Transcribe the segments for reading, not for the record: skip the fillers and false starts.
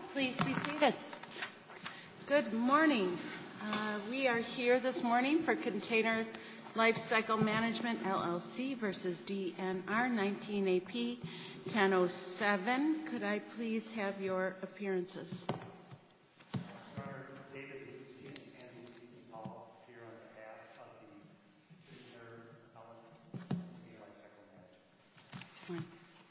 Please be seated. Good morning. We are here this morning for Container Lifecycle Management, LLC versus DNR 19 AP 1007. Could I please have your appearances? David Lucy and Andy Hall here on behalf of the Container Lifecycle Management.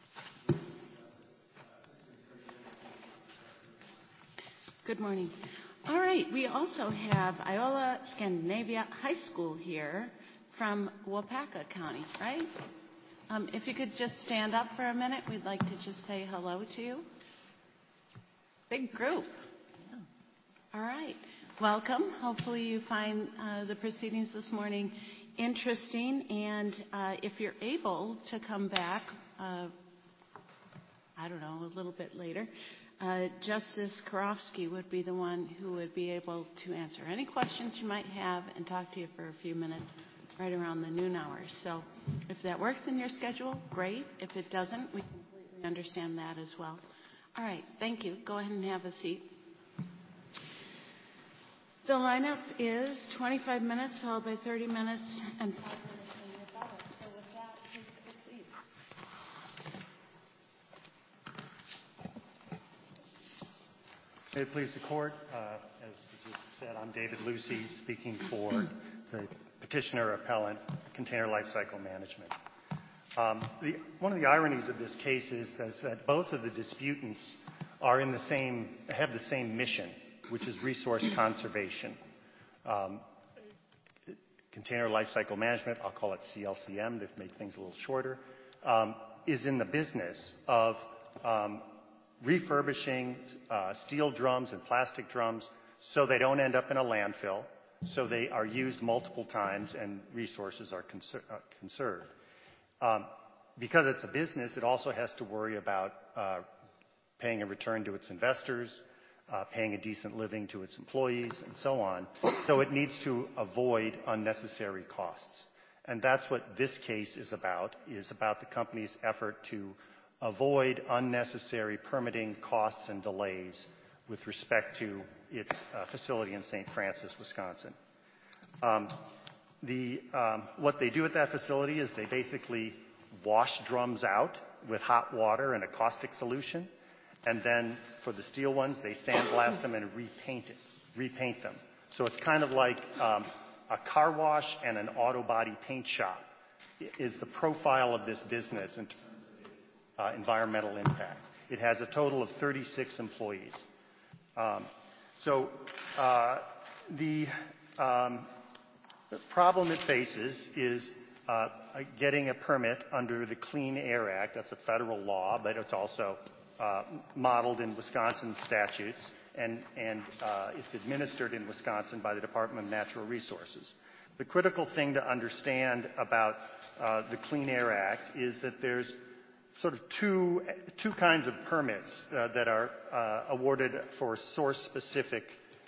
Good morning. All right, we also have Iola Scandinavia High School here from Waupaca County, right? If you could just stand up for a minute, we'd like to just say hello to you. Big group. All right, welcome. Hopefully you find the proceedings this morning interesting, and if you're able to come back, a little bit later, Justice Karofsky would be the one who would be able to answer any questions you might have and talk to you for a few minutes right around the noon hour. So if that works in your schedule, great. If it doesn't, we completely understand that as well. All right, thank you. Go ahead and have a seat. The lineup is 25 minutes followed by 30 minutes and 5 minutes in your ballot. So with that, please proceed. May it please the Court, as you just said, I'm David Lucy, speaking for the petitioner appellant, Container Lifecycle Management. One of the ironies of this case is that both of the disputants are have the same mission, which is resource conservation. Container Lifecycle Management, I'll call it CLCM, they've made things a little shorter, is in the business of refurbishing steel drums and plastic drums so they don't end up in a landfill, so they are used multiple times and resources are conserved. Because it's a business, it also has to worry about paying a return to its investors, paying a decent living to its employees, and so on. So it needs to avoid unnecessary costs. And that's what this case is about the company's effort to avoid unnecessary permitting costs and delays with respect to its facility in St. Francis, Wisconsin. What they do at that facility is they basically wash drums out with hot water and a caustic solution, and then for the steel ones, they sandblast them and repaint them. So it's kind of like a car wash and an auto body paint shop is the profile of this business in terms of its environmental impact. It has a total of 36 employees. The problem it faces is getting a permit under the Clean Air Act. That's a federal law, but it's also modeled in Wisconsin statutes, and it's administered in Wisconsin by the Department of Natural Resources. The critical thing to understand about the Clean Air Act is that there's sort of two kinds of permits that are awarded for source-specific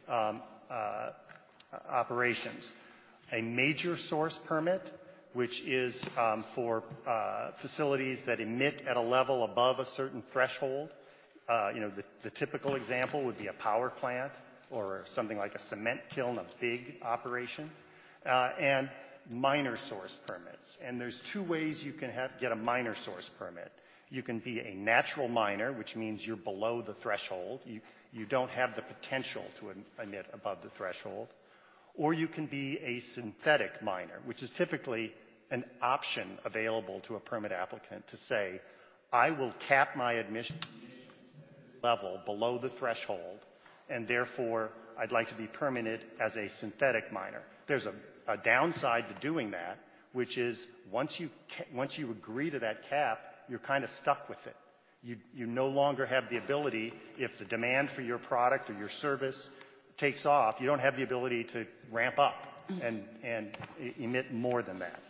operations. A major source permit, which is for facilities that emit at a level above a certain threshold. The typical example would be a power plant or something like a cement kiln, a big operation, and minor source permits. And there's two ways you can get a minor source permit. You can be a natural miner, which means you're below the threshold. You don't have the potential to emit above the threshold. Or you can be a synthetic miner, which is typically an option available to a permit applicant to say, I will cap my emission level below the threshold, and therefore I'd like to be permitted as a synthetic miner. There's a downside to doing that, which is once you agree to that cap, you're kind of stuck with it. You no longer have the ability, if the demand for your product or your service takes off, you don't have the ability to ramp up and emit more than that.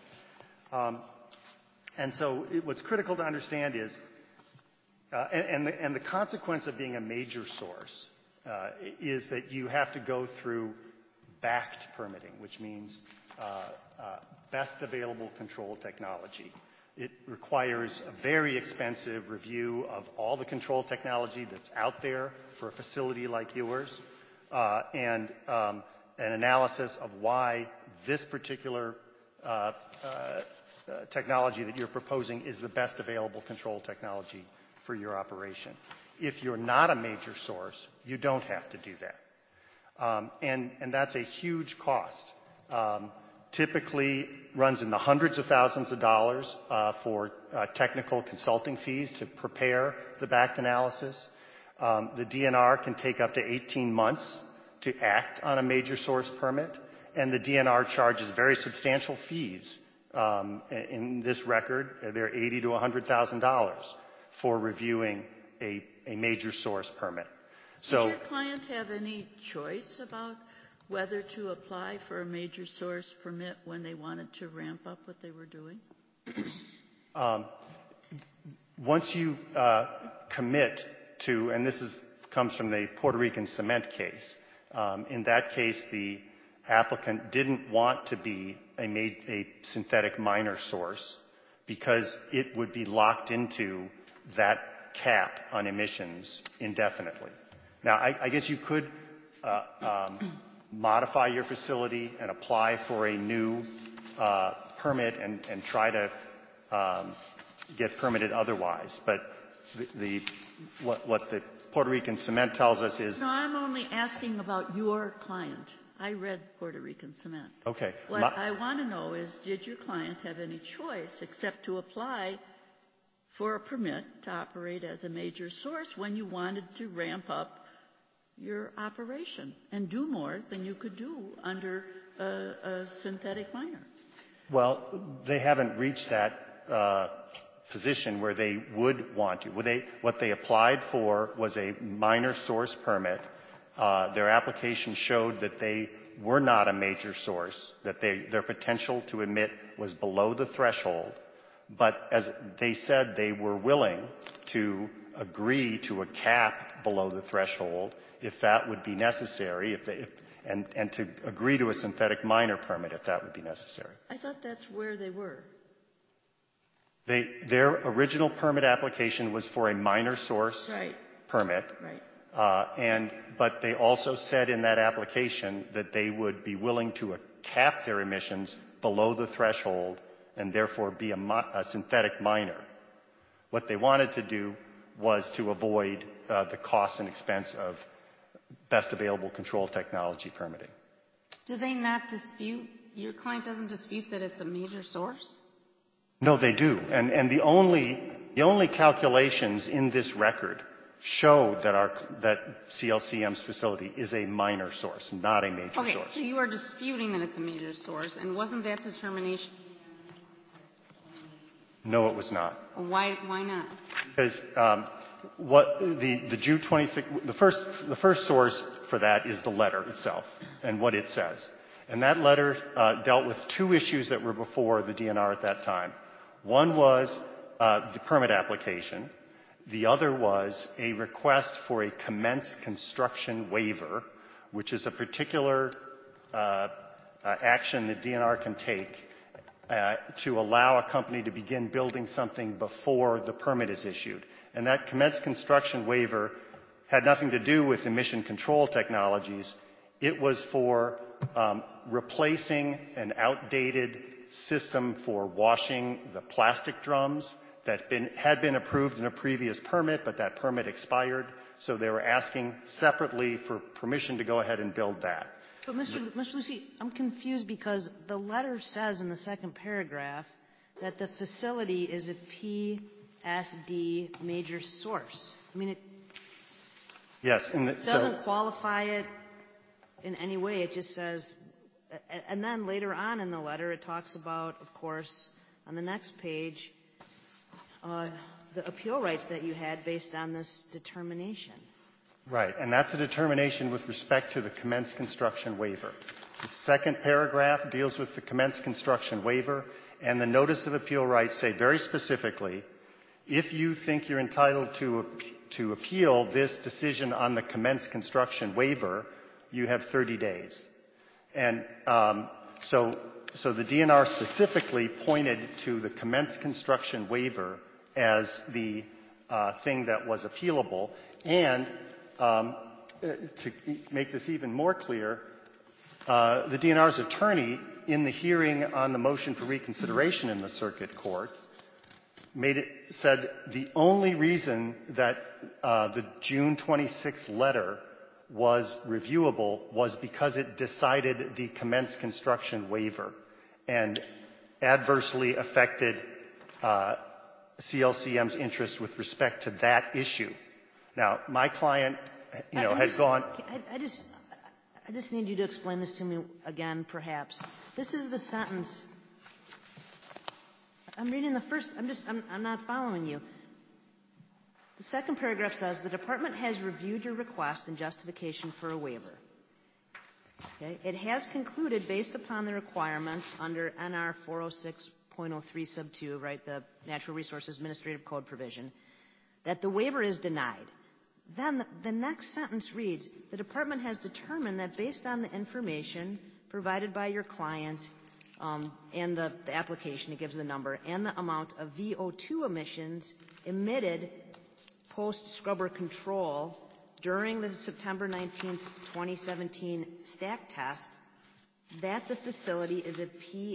So what's critical to understand is, and the consequence of being a major source is that you have to go through BACT permitting, which means best available control technology. it requires a very expensive review of all the control technology that's out there for a facility like yours, and an analysis of why this particular technology that you're proposing is the best available control technology for your operation. If you're not a major source, you don't have to do that. And that's a huge cost. Typically runs in the hundreds of thousands of dollars for technical consulting fees to prepare the BACT analysis. The DNR can take up to 18 months to act on a major source permit, and the DNR charges very substantial fees. In this record, they're $80,000 to $100,000 for reviewing a major source permit. So, did your client have any choice about whether to apply for a major source permit when they wanted to ramp up what they were doing? Once you commit to, and this comes from the Puerto Rican cement case, in that case the applicant didn't want to be a synthetic minor source because it would be locked into that cap on emissions indefinitely. Now, I guess you could modify your facility and apply for a new permit and try to get permitted otherwise. But what the Puerto Rican cement tells us is... No, I'm only asking about your client. I read Puerto Rican cement. Okay. What I want to know is, did your client have any choice except to apply for a permit to operate as a major source when you wanted to ramp up your operation and do more than you could do under a synthetic minor? Well, they haven't reached that position where they would want to. What they applied for was a minor source permit. Their application showed that they were not a major source, that their potential to emit was below the threshold. But as they said, they were willing to agree to a cap below the threshold if that would be necessary, and to agree to a synthetic minor permit if that would be necessary. I thought that's where they were. Their original permit application was for a minor source permit. Right. But they also said in that application that they would be willing to cap their emissions below the threshold and therefore be a synthetic minor. What they wanted to do was to avoid the cost and expense of best available control technology permitting. Do they not dispute, your client doesn't dispute that it's a major source? No, they do. And the only calculations in this record show that CLCM's facility is a minor source, not a major source. Okay, so you are disputing that it's a major source, and wasn't that determination? No, it was not. Why not? Because the June 26, the first source for that is the letter itself and what it says. And that letter dealt with two issues that were before the DNR at that time. One was the permit application. The other was a request for a commence construction waiver, which is a particular action that DNR can take to allow a company to begin building something before the permit is issued. And that commence construction waiver had nothing to do with emission control technologies. It was for replacing an outdated system for washing the plastic drums that had been approved in a previous permit, but that permit expired. So they were asking separately for permission to go ahead and build that. But Mr. Lucey, I'm confused because the letter says in the second paragraph that the facility is a PSD major source. I mean, it doesn't qualify it in any way. It just says, and then later on in the letter it talks about, of course, on the next page, the appeal rights that you had based on this determination. Right, and that's a determination with respect to the commence construction waiver. The second paragraph deals with the commence construction waiver, and the notice of appeal rights say very specifically, if you think you're entitled to appeal this decision on the commence construction waiver, you have 30 days. And so so the DNR specifically pointed to the commence construction waiver as the thing that was appealable. And to make this even more clear, the DNR's attorney, in the hearing on the motion for reconsideration in the circuit court, said the only reason that the June 26th letter was reviewable was because it decided the commence construction waiver and adversely affected CLCM's interest with respect to that issue. Now, my client, has gone. I just need you to explain this to me again, perhaps. This is the sentence. I'm reading the first. I'm not following you. The second paragraph says the department has reviewed your request and justification for a waiver. Okay? It has concluded, based upon the requirements under NR 406.03 sub 2, right, the Natural Resources Administrative Code provision, that the waiver is denied. Then the next sentence reads, the department has determined that based on the information provided by your client and the application, it gives the number, and the amount of VO2 emissions emitted post-scrubber control during the September 19th, 2017 stack test, that the facility is a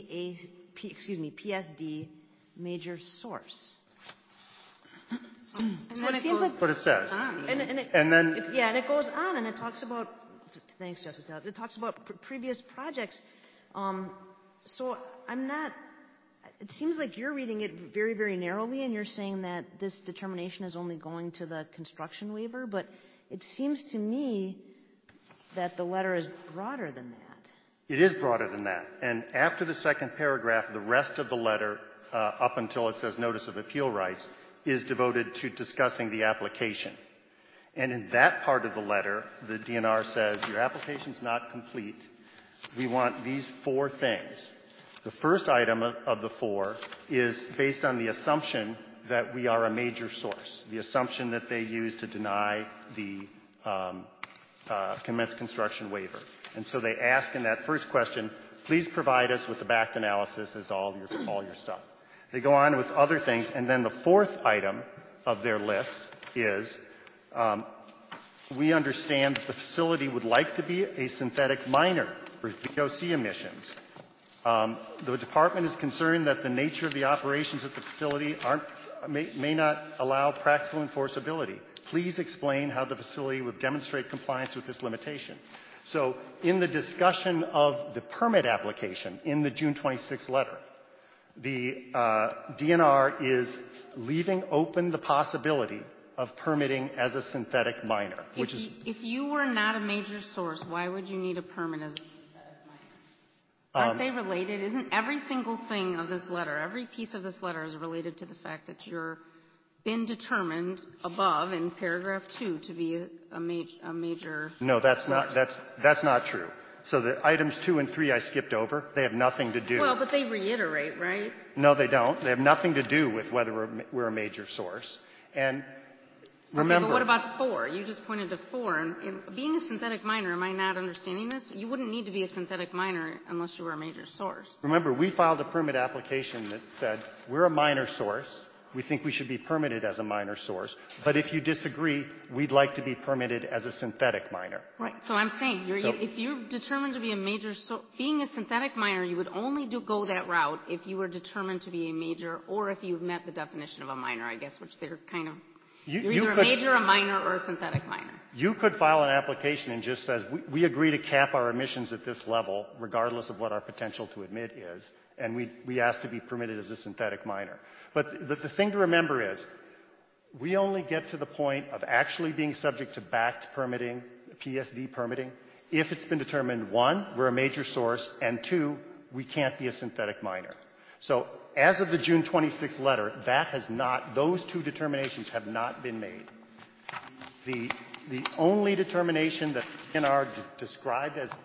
PSD major source. And then it goes That's what it says. on. And it goes on, and it talks about. Thanks, Justice Dowd. It talks about previous projects. So I'm not. It seems like you're reading it very, very narrowly, and you're saying that this determination is only going to the construction waiver. But it seems to me that the letter is broader than that. It is broader than that. And after the second paragraph, the rest of the letter, up until it says notice of appeal rights, is devoted to discussing the application. And in that part of the letter, the DNR says, your application's not complete. We want these 4 things. The first item of the 4 is based on the assumption that we are a major source, the assumption that they use to deny the commence construction waiver. And so they ask in that first question, please provide us with the backed analysis as to all your stuff. They go on with other things, and then the 4th item of their list is, we understand that the facility would like to be a synthetic miner for VOC emissions. The department is concerned that the nature of the operations at the facility may not allow practical enforceability. Please explain how the facility would demonstrate compliance with this limitation. So in the discussion of the permit application in the June 26th letter, the DNR is leaving open the possibility of permitting as a synthetic miner, which is... If you were not a major source, why would you need a permit as a synthetic miner? Aren't they related? Isn't every single thing of this letter, every piece of this letter is related to the fact that you're been determined above in paragraph 2 to be a major... No, that's not true. So the items 2 and 3 I skipped over. They have nothing to do. Well, but they reiterate, right? No, they don't. They have nothing to do with whether we're a major source. And remember... Okay, but what about 4? You just pointed to 4. And being a synthetic miner, am I not understanding this? You wouldn't need to be a synthetic miner unless you were a major source. Remember, we filed a permit application that said, we're a minor source. We think we should be permitted as a minor source. But if you disagree, we'd like to be permitted as a synthetic miner. Right. So I'm saying, if you're determined to be a major source, being a synthetic miner, you would only go that route if you were determined to be a major, or if you've met the definition of a minor, I guess, which they're kind of... You're either a major, a minor, or a synthetic miner. You could file an application and just says, we agree to cap our emissions at this level, regardless of what our potential to emit is, and we ask to be permitted as a synthetic miner. But the thing to remember is, we only get to the point of actually being subject to backed permitting, PSD permitting, if it's been determined, 1, we're a major source, and 2, we can't be a synthetic miner. So as of the June 26th letter, those 2 determinations have not been made. The only determination that NR described as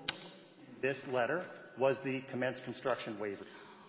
this letter was the commence construction waiver.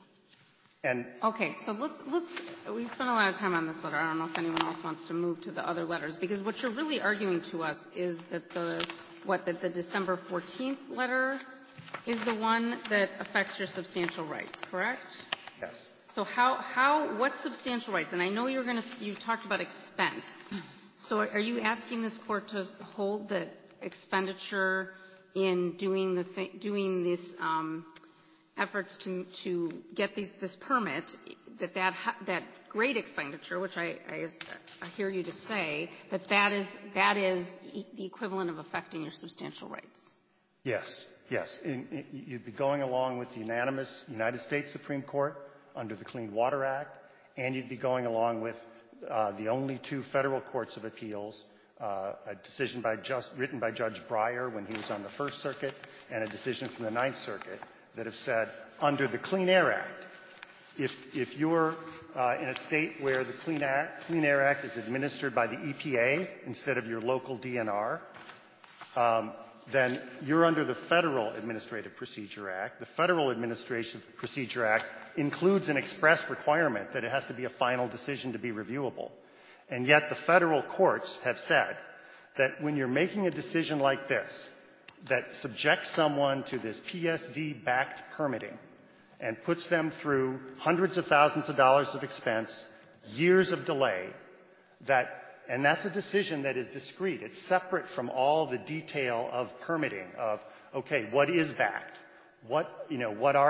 Okay, so we spent a lot of time on this letter. I don't know if anyone else wants to move to the other letters, because what you're really arguing to us is that the December 14th letter is the one that affects your substantial rights, correct? Yes. So what substantial rights? And I know you talked about expense. So are you asking this court to hold that expenditure in doing these efforts to get this permit, that great expenditure, which I hear you to say, that is the equivalent of affecting your substantial rights? Yes. You'd be going along with the unanimous United States Supreme Court under the Clean Water Act, and you'd be going along with the only two federal courts of appeals, a decision written by Judge Breyer when he was on the First Circuit, and a decision from the Ninth Circuit that have said, under the Clean Air Act, if you're in a state where the Clean Air Act is administered by the EPA instead of your local DNR, then you're under the Federal Administrative Procedure Act. The Federal Administrative Procedure Act includes an express requirement that it has to be a final decision to be reviewable. And yet the federal courts have said that when you're making a decision like this, that subjects someone to this PSD-backed permitting and puts them through hundreds of thousands of dollars of expense, years of delay, and that's a decision that is discrete. It's separate from all the detail of permitting of, okay, what is backed? What is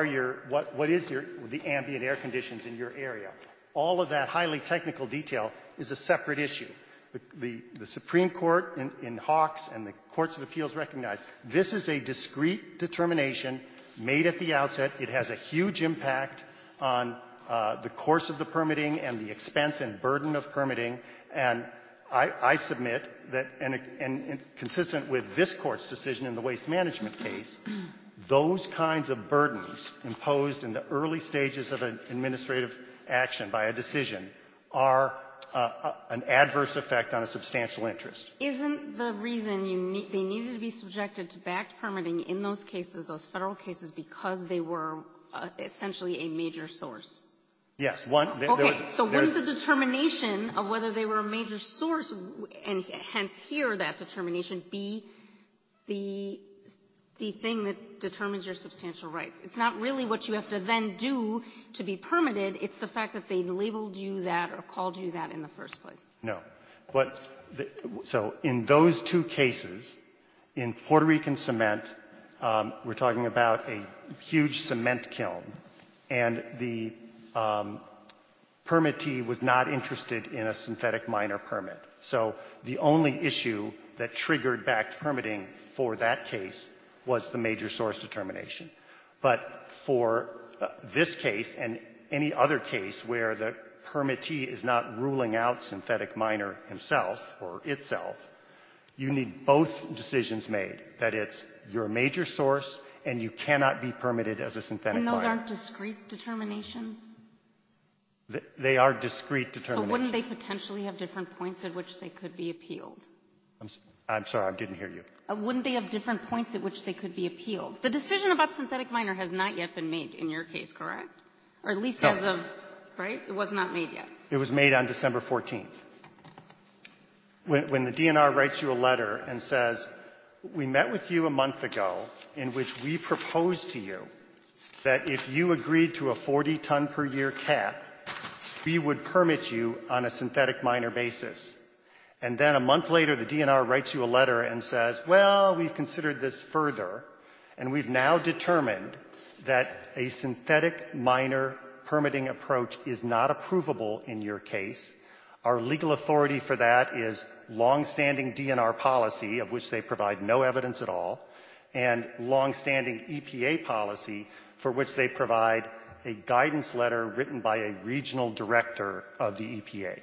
the ambient air conditions in your area? All of that highly technical detail is a separate issue. The Supreme Court in Hawks and the courts of appeals recognize this is a discrete determination made at the outset. It has a huge impact on the course of the permitting and the expense and burden of permitting. And I submit that, and consistent with this court's decision in the waste management case, those kinds of burdens imposed in the early stages of an administrative action by a decision are an adverse effect on a substantial interest. Isn't the reason they needed to be subjected to backed permitting in those cases, those federal cases, because they were essentially a major source? Yes. Wouldn't the determination of whether they were a major source, and hence here that determination, be the thing that determines your substantial rights? It's not really what you have to then do to be permitted. It's the fact that they labeled you that or called you that in the first place. No. So in those two cases, in Puerto Rican cement, we're talking about a huge cement kiln, and the permittee was not interested in a synthetic minor permit. So the only issue that triggered backed permitting for that case was the major source determination. But for this case and any other case where the permittee is not ruling out synthetic minor himself or itself, you need both decisions made, that it's your major source and you cannot be permitted as a synthetic minor. And those aren't discrete determinations? They are discrete determinations. So wouldn't they potentially have different points at which they could be appealed? I'm sorry, I didn't hear you. Wouldn't they have different points at which they could be appealed? The decision about synthetic minor has not yet been made in your case, correct? Or at least as of, right? It was not made yet. It was made on December 14th. When the DNR writes you a letter and says, we met with you a month ago in which we proposed to you that if you agreed to a 40-ton per year cap, we would permit you on a synthetic minor basis. And then a month later, the DNR writes you a letter and says, well, we've considered this further, and we've now determined that a synthetic minor permitting approach is not approvable in your case. Our legal authority for that is long-standing DNR policy, of which they provide no evidence at all, and long-standing EPA policy, for which they provide a guidance letter written by a regional director of the EPA.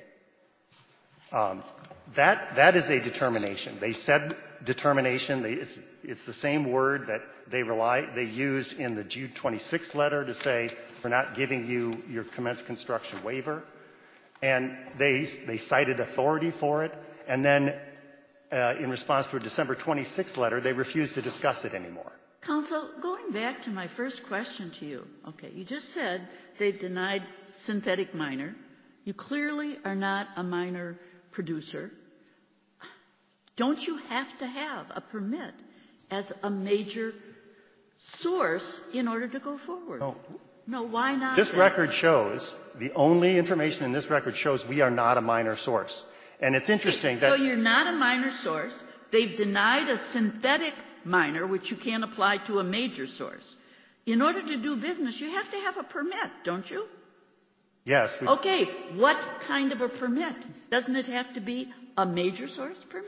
That is a determination. They said determination. It's the same word that they used in the Jude 26th letter to say we're not giving you your commence construction waiver. And they cited authority for it. And then in response to a December 26th letter, they refused to discuss it anymore. Counsel, going back to my first question to you, okay, you just said they denied synthetic minor. You clearly are not a minor producer. Don't you have to have a permit as a major source in order to go forward. No, why not? This then? record shows, the only information in this record shows we are not a minor source. And it's interesting that... So you're not a minor source. They've denied a synthetic minor, which you can't apply to a major source. In order to do business, you have to have a permit, don't you? Yes. Okay, what kind of a permit? Doesn't it have to be a major source permit?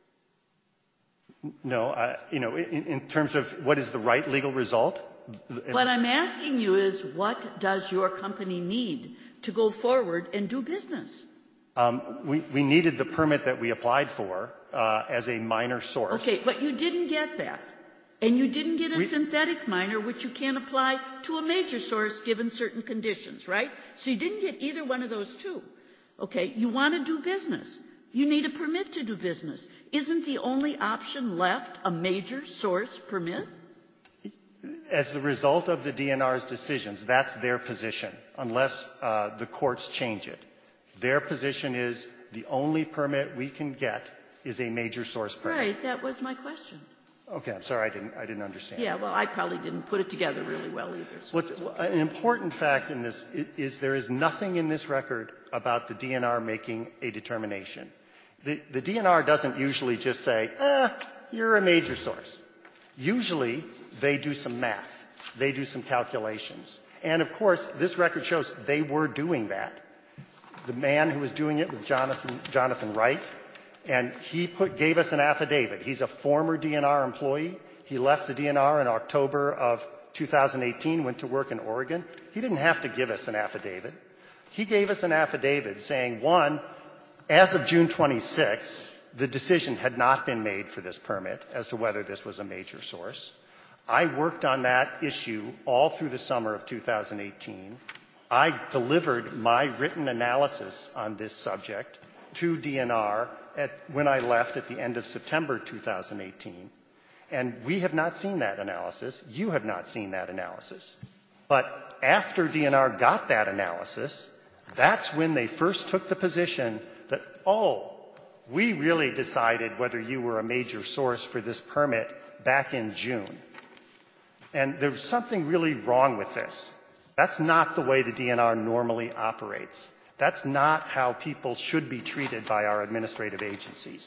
No, in terms of what is the right legal result? What I'm asking you is, what does your company need to go forward and do business? We needed the permit that we applied for as a minor source. Okay, but you didn't get that. And you didn't get a synthetic minor, which you can apply to a major source given certain conditions, right? So you didn't get either one of those two. Okay, you want to do business. You need a permit to do business. Isn't the only option left a major source permit? As the result of the DNR's decisions, that's their position, unless the courts change it. Their position is the only permit we can get is a major source permit. Right, that was my question. Okay, I'm sorry, I didn't understand. Yeah, well, I probably didn't put it together really well either. So an important fact in this is there is nothing in this record about the DNR making a determination. The DNR doesn't usually just say, you're a major source. Usually, they do some math. They do some calculations. And, of course, this record shows they were doing that. The man who was doing it was Jonathan Wright. And he gave us an affidavit. He's a former DNR employee. He left the DNR in October of 2018, went to work in Oregon. He didn't have to give us an affidavit. He gave us an affidavit saying, one, as of June 26, the decision had not been made for this permit as to whether this was a major source. I worked on that issue all through the summer of 2018. I delivered my written analysis on this subject to DNR when I left at the end of September 2018. And we have not seen that analysis. You have not seen that analysis. But after DNR got that analysis, that's when they first took the position that, we really decided whether you were a major source for this permit back in June. And there's something really wrong with this. That's not the way the DNR normally operates. That's not how people should be treated by our administrative agencies.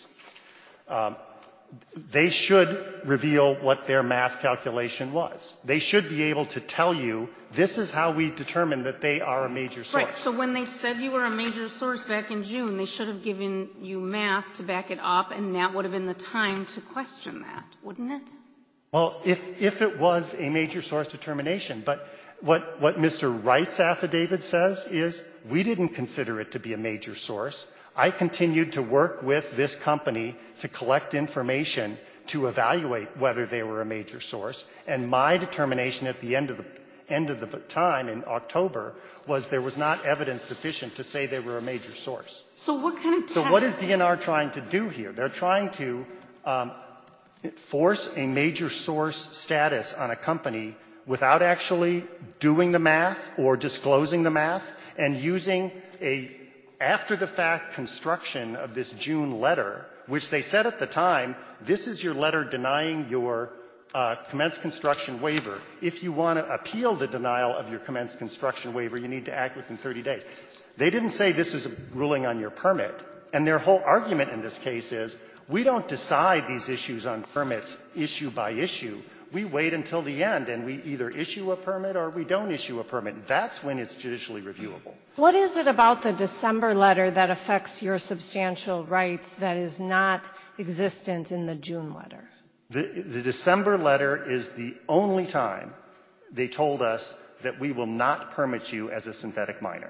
They should reveal what their math calculation was. They should be able to tell you, this is how we determined that they are a major source. Right, so when they said you were a major source back in June, they should have given you math to back it up, and that would have been the time to question that, wouldn't it? Well, if it was a major source determination, but what Mr. Wright's affidavit says is, we didn't consider it to be a major source. I continued to work with this company to collect information to evaluate whether they were a major source. And my determination at the end of the time in October was there was not evidence sufficient to say they were a major source. So what kind of test? So what is DNR trying to do here? They're trying to force a major source status on a company without actually doing the math or disclosing the math, and using a after-the-fact construction of this June letter, which they said at the time, this is your letter denying your commenced construction waiver. If you want to appeal the denial of your commenced construction waiver, you need to act within 30 days. They didn't say this is a ruling on your permit. And their whole argument in this case is, we don't decide these issues on permits issue by issue. We wait until the end, and we either issue a permit or we don't issue a permit. That's when it's judicially reviewable. What is it about the December letter that affects your substantial rights that is not existent in the June letter? The December letter is the only time they told us that we will not permit you as a synthetic minor.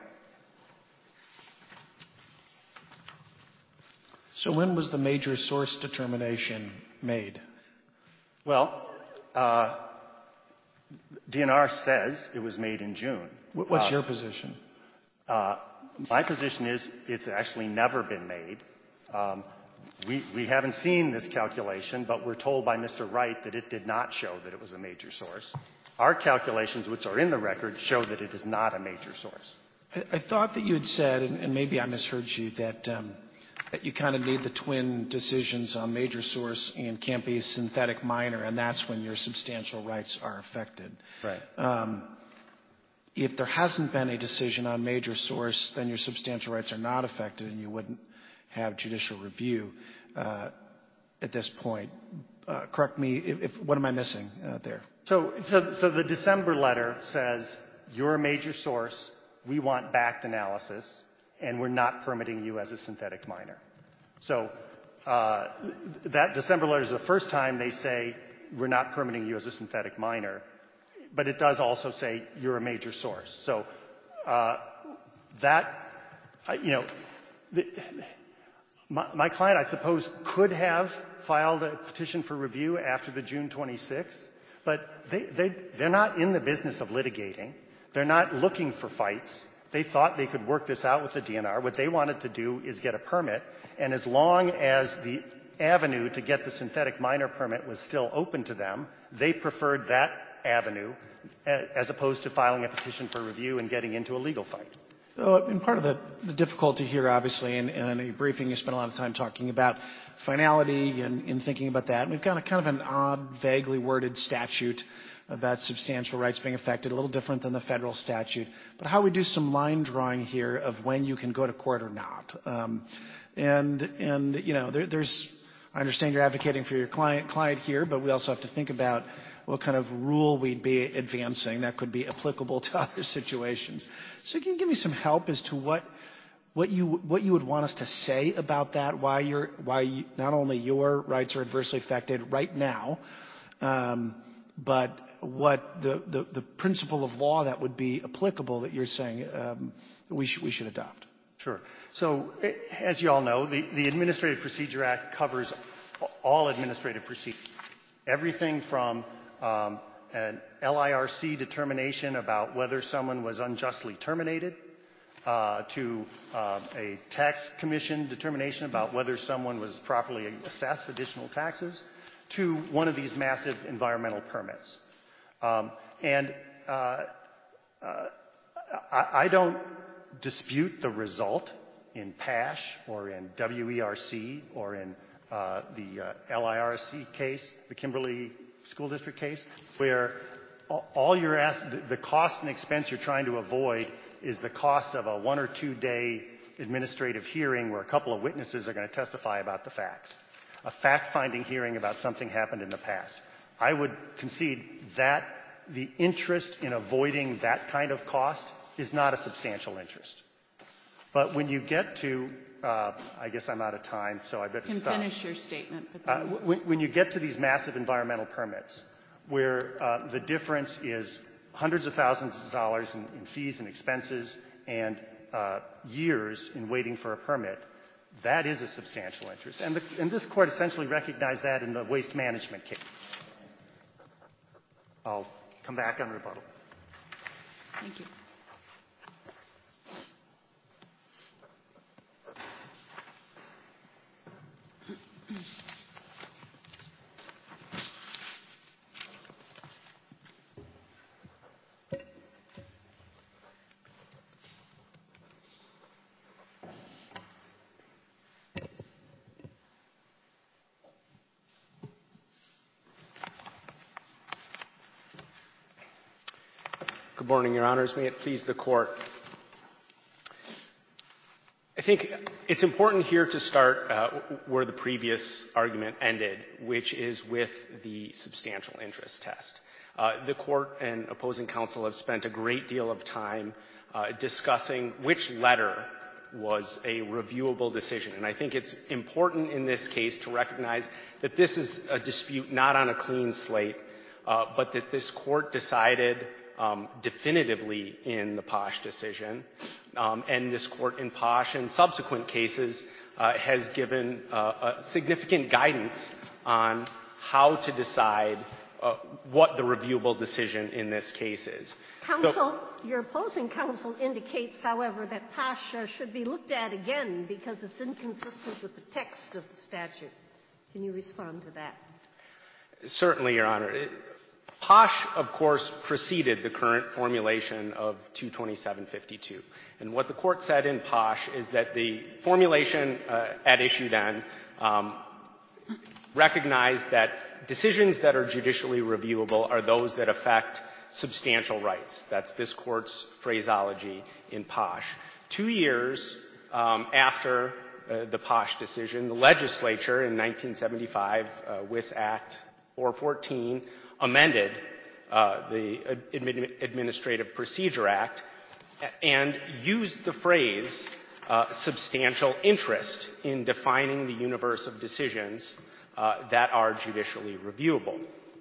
So when was the major source determination made? Well, DNR says it was made in June. What's your position? My position is it's actually never been made. We haven't seen this calculation, but we're told by Mr. Wright that it did not show that it was a major source. Our calculations, which are in the record, show that it is not a major source. I thought that you had said, and maybe I misheard you, that that you kind of need the twin decisions on major source and can't be synthetic minor, and that's when your substantial rights are affected. Right. If there hasn't been a decision on major source, then your substantial rights are not affected and you wouldn't have judicial review at this point. Correct me what am I missing there? So the December letter says, you're a major source, we want backed analysis, and we're not permitting you as a synthetic minor. So that December letter is the first time they say, we're not permitting you as a synthetic minor. But it does also say you're a major source. So my client, I suppose, could have filed a petition for review after the June 26th, but they're not in the business of litigating. They're not looking for fights. They thought they could work this out with the DNR. What they wanted to do is get a permit, and as long as the avenue to get the synthetic minor permit was still open to them, they preferred that avenue as opposed to filing a petition for review and getting into a legal fight. And part of the difficulty here, obviously, and in a briefing you spent a lot of time talking about finality and thinking about that. And we've got a kind of an odd, vaguely worded statute about substantial rights being affected, a little different than the federal statute. But how we do some line drawing here of when you can go to court or not. There's I understand you're advocating for your client here, but we also have to think about what kind of rule we'd be advancing that could be applicable to other situations. So can you give me some help as to what you would want us to say about that? Why not only your rights are adversely affected right now, but what the principle of law that would be applicable that you're saying we should adopt. Sure. So as you all know, the Administrative Procedure Act covers all administrative procedures. Everything from an LIRC determination about whether someone was unjustly terminated to a tax commission determination about whether someone was properly assessed additional taxes to one of these massive environmental permits. I don't dispute the result in PASH or in WERC or in the LIRC case, the Kimberly School District case, where all you're the cost and expense you're trying to avoid is the cost of a 1 or 2 day administrative hearing where a couple of witnesses are going to testify about the facts. A fact-finding hearing about something happened in the past. I would concede that the interest in avoiding that kind of cost is not a substantial interest. But when you get to, I guess I'm out of time, so I better stop. Finish your statement. When you get to these massive environmental permits, where the difference is hundreds of thousands of dollars in fees and expenses and years in waiting for a permit, that is a substantial interest. And this Court essentially recognized that in the waste management case. I'll come back on rebuttal. Thank you. Good morning, Your Honors. May it please the Court. I think it's important here to start where the previous argument ended, which is with the substantial interest test. The Court and opposing counsel have spent a great deal of time discussing which letter was a reviewable decision. And I think it's important in this case to recognize that this is a dispute not on a clean slate, but that this Court decided definitively in the POSH decision, and this Court in POSH and subsequent cases has given significant guidance on how to decide what the reviewable decision in this case is. Counsel, your opposing counsel indicates, however, that POSH should be looked at again because it's inconsistent with the text of the statute. Can you respond to that? Certainly, Your Honor. POSH, of course, preceded the current formulation of 22752. And what the court said in POSH is that the formulation at issue then recognized that decisions that are judicially reviewable are those that affect substantial rights. That's this court's phraseology in POSH. 2 years after the POSH decision, the legislature in 1975, WIS Act 414, amended the Administrative Procedure Act and used the phrase substantial interest in defining the universe of decisions that are judicially reviewable.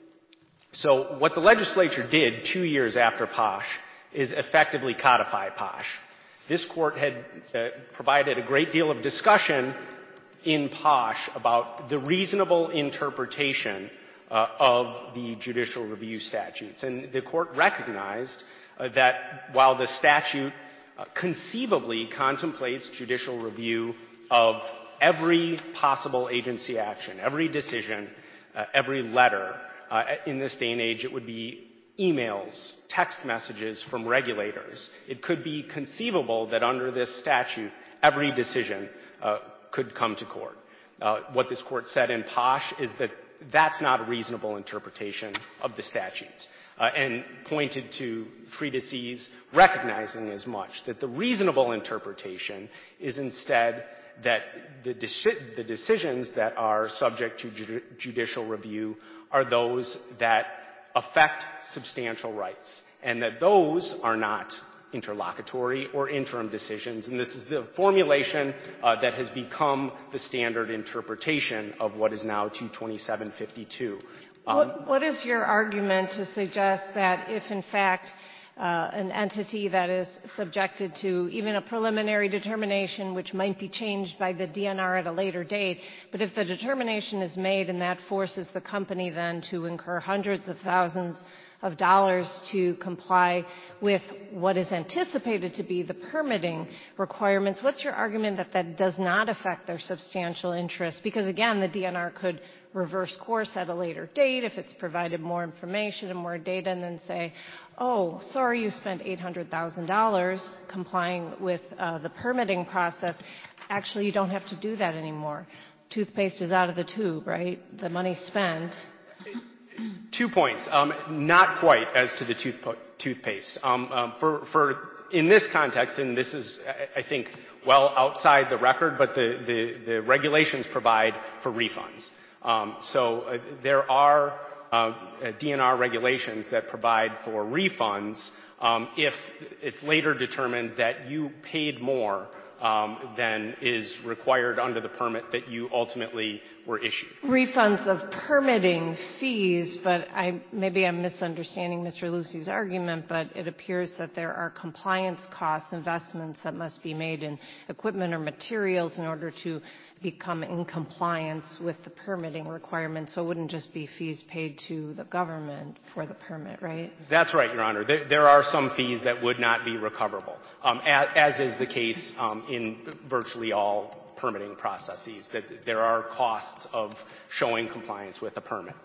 So what the legislature did 2 years after POSH is effectively codify POSH. This court had provided a great deal of discussion in POSH about the reasonable interpretation of the judicial review statutes. And the court recognized that while the statute conceivably contemplates judicial review of every possible agency action, every decision, every letter, in this day and age it would be emails, text messages from regulators. It could be conceivable that under this statute every decision could come to court. What this court said in POSH is that that's not a reasonable interpretation of the statutes, and pointed to treatises recognizing as much, that the reasonable interpretation is instead that the decisions that are subject to judicial review are those that affect substantial rights, and that those are not interlocutory or interim decisions. And this is the formulation that has become the standard interpretation of what is now 22752. What is your argument to suggest that if, in fact, an entity that is subjected to even a preliminary determination, which might be changed by the DNR at a later date, but if the determination is made and that forces the company then to incur hundreds of thousands of dollars to comply with what is anticipated to be the permitting requirements, what's your argument that that does not affect their substantial interest? Because, again, the DNR could reverse course at a later date if it's provided more information and more data, and then say, oh, sorry, you spent $800,000 complying with the permitting process. Actually, you don't have to do that anymore. Toothpaste is out of the tube, right? The money spent. 2 points. Not quite as to the toothpaste. In this context, and this is, I think, well outside the record, but the regulations provide for refunds. So there are DNR regulations that provide for refunds if it's later determined that you paid more than is required under the permit that you ultimately were issued. Refunds of permitting fees, but maybe I'm misunderstanding Mr. Lucey's argument, but it appears that there are compliance costs, investments that must be made in equipment or materials in order to become in compliance with the permitting requirements. So it wouldn't just be fees paid to the government for the permit, right? That's right, Your Honor. There are some fees that would not be recoverable, as is the case in virtually all permitting processes, that there are costs of showing compliance with a permit.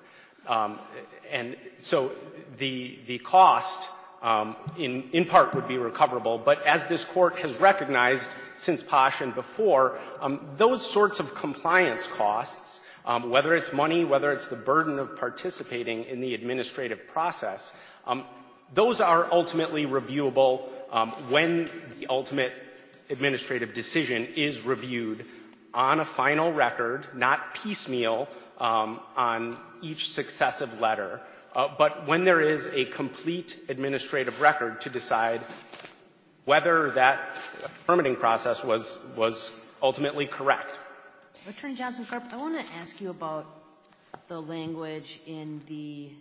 And so the cost in part would be recoverable, but as this court has recognized since POSH and before, those sorts of compliance costs, whether it's money, whether it's the burden of participating in the administrative process, those are ultimately reviewable when the ultimate administrative decision is reviewed on a final record, not piecemeal on each successive letter, but when there is a complete administrative record to decide whether that permitting process was ultimately correct. Attorney Johnson-Karp, I want to ask you about the language in the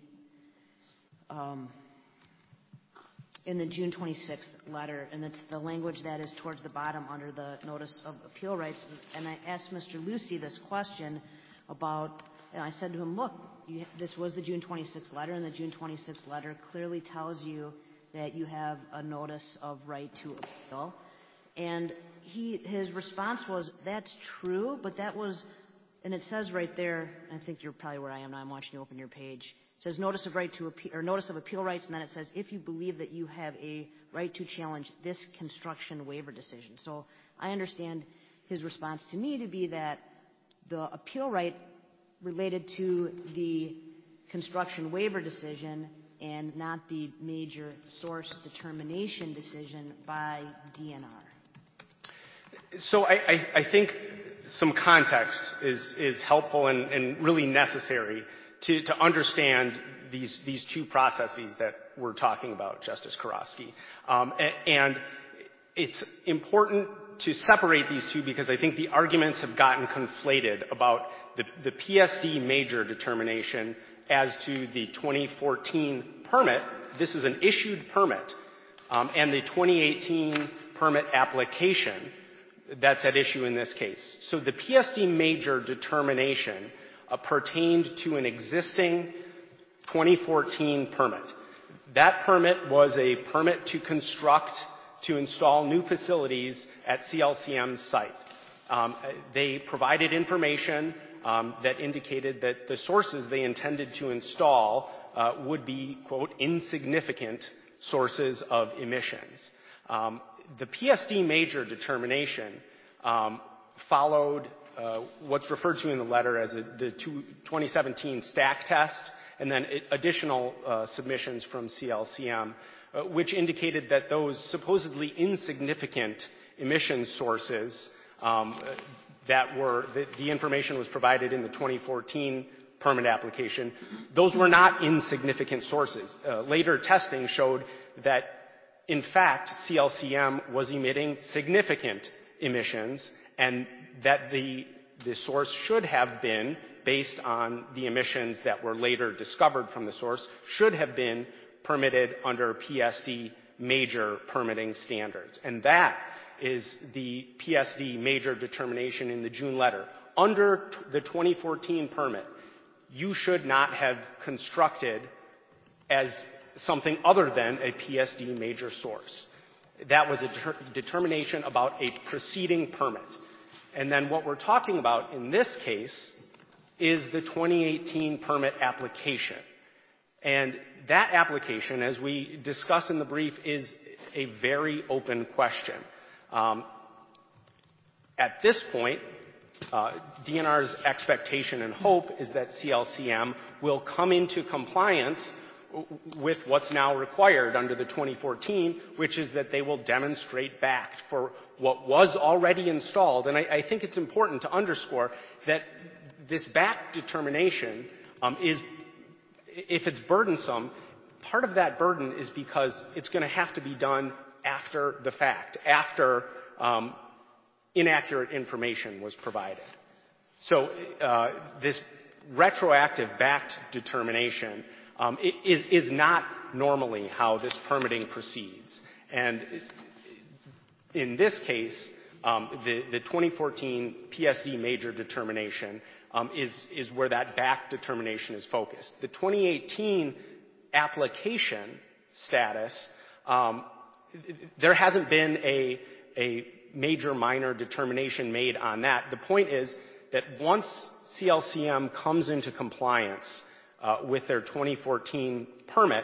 June 26th letter, and it's the language that is towards the bottom under the Notice of Appeal Rights. And I asked Mr. Lucey this question about, and I said to him, look, this was the June 26th letter, and the June 26th letter clearly tells you that you have a notice of right to appeal. And his response was, that's true, but that was, and it says right there, I think you're probably where I am now, I'm watching you open your page, It says notice of right to appeal, or notice of appeal rights, and then it says if you believe that you have a right to challenge this construction waiver decision. So I understand his response to me to be that the appeal right related to the construction waiver decision and not the major source determination decision by DNR. So I think some context is helpful and really necessary to understand these two processes that we're talking about, Justice Karofsky. And it's important to separate these two because I think the arguments have gotten conflated about the PSD major determination as to the 2014 permit. This is an issued permit, and the 2018 permit application that's at issue in this case. So the PSD major determination pertained to an existing 2014 permit. That permit was a permit to construct, to install new facilities at CLCM's site. They provided information that indicated that the sources they intended to install would be, quote, insignificant sources of emissions. The PSD major determination followed what's referred to in the letter as the 2017 stack test, and then additional submissions from CLCM, which indicated that those supposedly insignificant emission sources that were the information was provided in the 2014 permit application, those were not insignificant sources. Later testing showed that, in fact, CLCM was emitting significant emissions, and that the source should have been, based on the emissions that were later discovered from the source, should have been permitted under PSD major permitting standards. And that is the PSD major determination in the June letter. Under the 2014 permit, you should not have constructed as something other than a PSD major source. That was a determination about a preceding permit. And then what we're talking about in this case is the 2018 permit application. And that application, as we discuss in the brief, is a very open question. At this point, DNR's expectation and hope is that CLCM will come into compliance with what's now required under the 2014, which is that they will demonstrate back for what was already installed. And I think it's important to underscore that this back determination is, if it's burdensome, part of that burden is because it's going to have to be done after the fact, after inaccurate information was provided. So this retroactive backed determination is not normally how this permitting proceeds. And in this case, the 2014 PSD major determination is where that back determination is focused. The 2018 application status, there hasn't been a major minor determination made on that. The point is that once CLCM comes into compliance with their 2014 permit,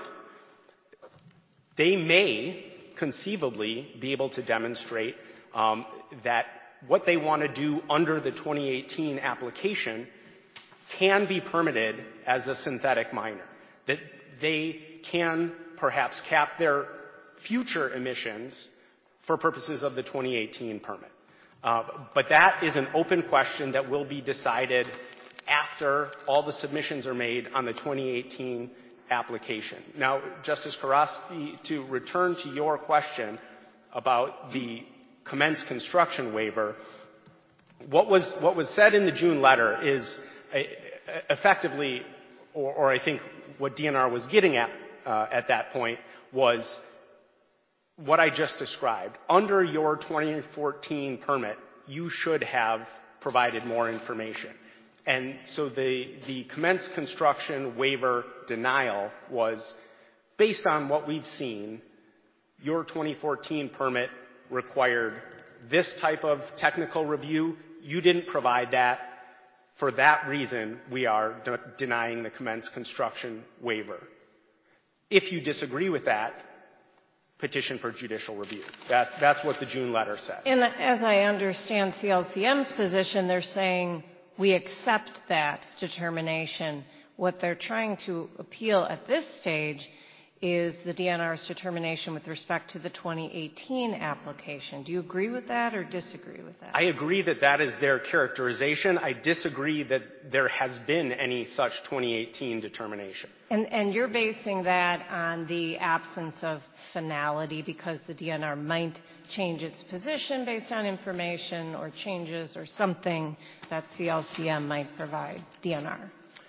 they may conceivably be able to demonstrate that what they want to do under the 2018 application can be permitted as a synthetic minor, that they can perhaps cap their future emissions for purposes of the 2018 permit. But that is an open question that will be decided after all the submissions are made on the 2018 application. Now, Justice Karofsky, to return to your question about the commence construction waiver, what was said in the June letter is effectively, or I think what DNR was getting at that point, was what I just described. Under your 2014 permit, you should have provided more information. And so the commence construction waiver denial was based on what we've seen. Your 2014 permit required this type of technical review. You didn't provide that. For that reason, we are denying the commence construction waiver. If you disagree with that, petition for judicial review. That's what the June letter said. And as I understand CLCM's position, they're saying we accept that determination. What they're trying to appeal at this stage is the DNR's determination with respect to the 2018 application. Do you agree with that or disagree with that? I agree that that is their characterization. I disagree that there has been any such 2018 determination. And you're basing that on the absence of finality because the DNR might change its position based on information or changes or something that CLCM might provide DNR.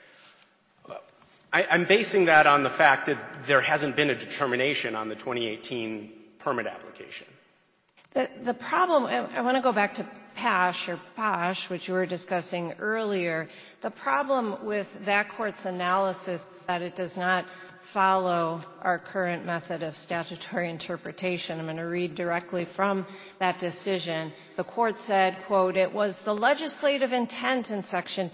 I'm basing that on the fact that there hasn't been a determination on the 2018 permit application. The problem, I want to go back to PASH, which you were discussing earlier. The problem with that court's analysis is that it does not follow our current method of statutory interpretation. I'm going to read directly from that decision. The court said, quote, "It was the legislative intent in Section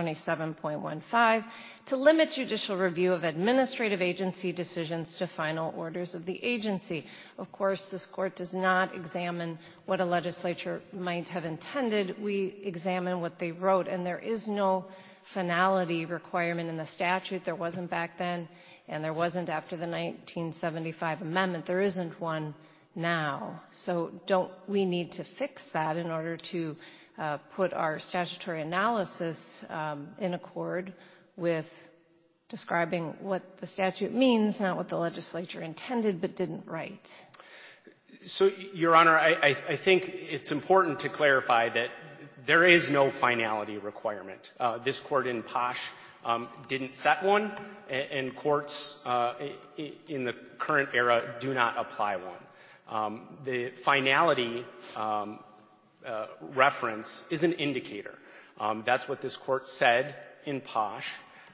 227.15 to limit judicial review of administrative agency decisions to final orders of the agency." Of course, this court does not examine what a legislature might have intended. We examine what they wrote, and there is no finality requirement in the statute. There wasn't back then, and there wasn't after the 1975 amendment. There isn't one now. So don't we need to fix that in order to put our statutory analysis in accord with describing what the statute means, not what the legislature intended but didn't write? So, Your Honor, I think it's important to clarify that there is no finality requirement. This court in PASH didn't set one, and courts in the current era do not apply one. The finality reference is an indicator. That's what this court said in PASH,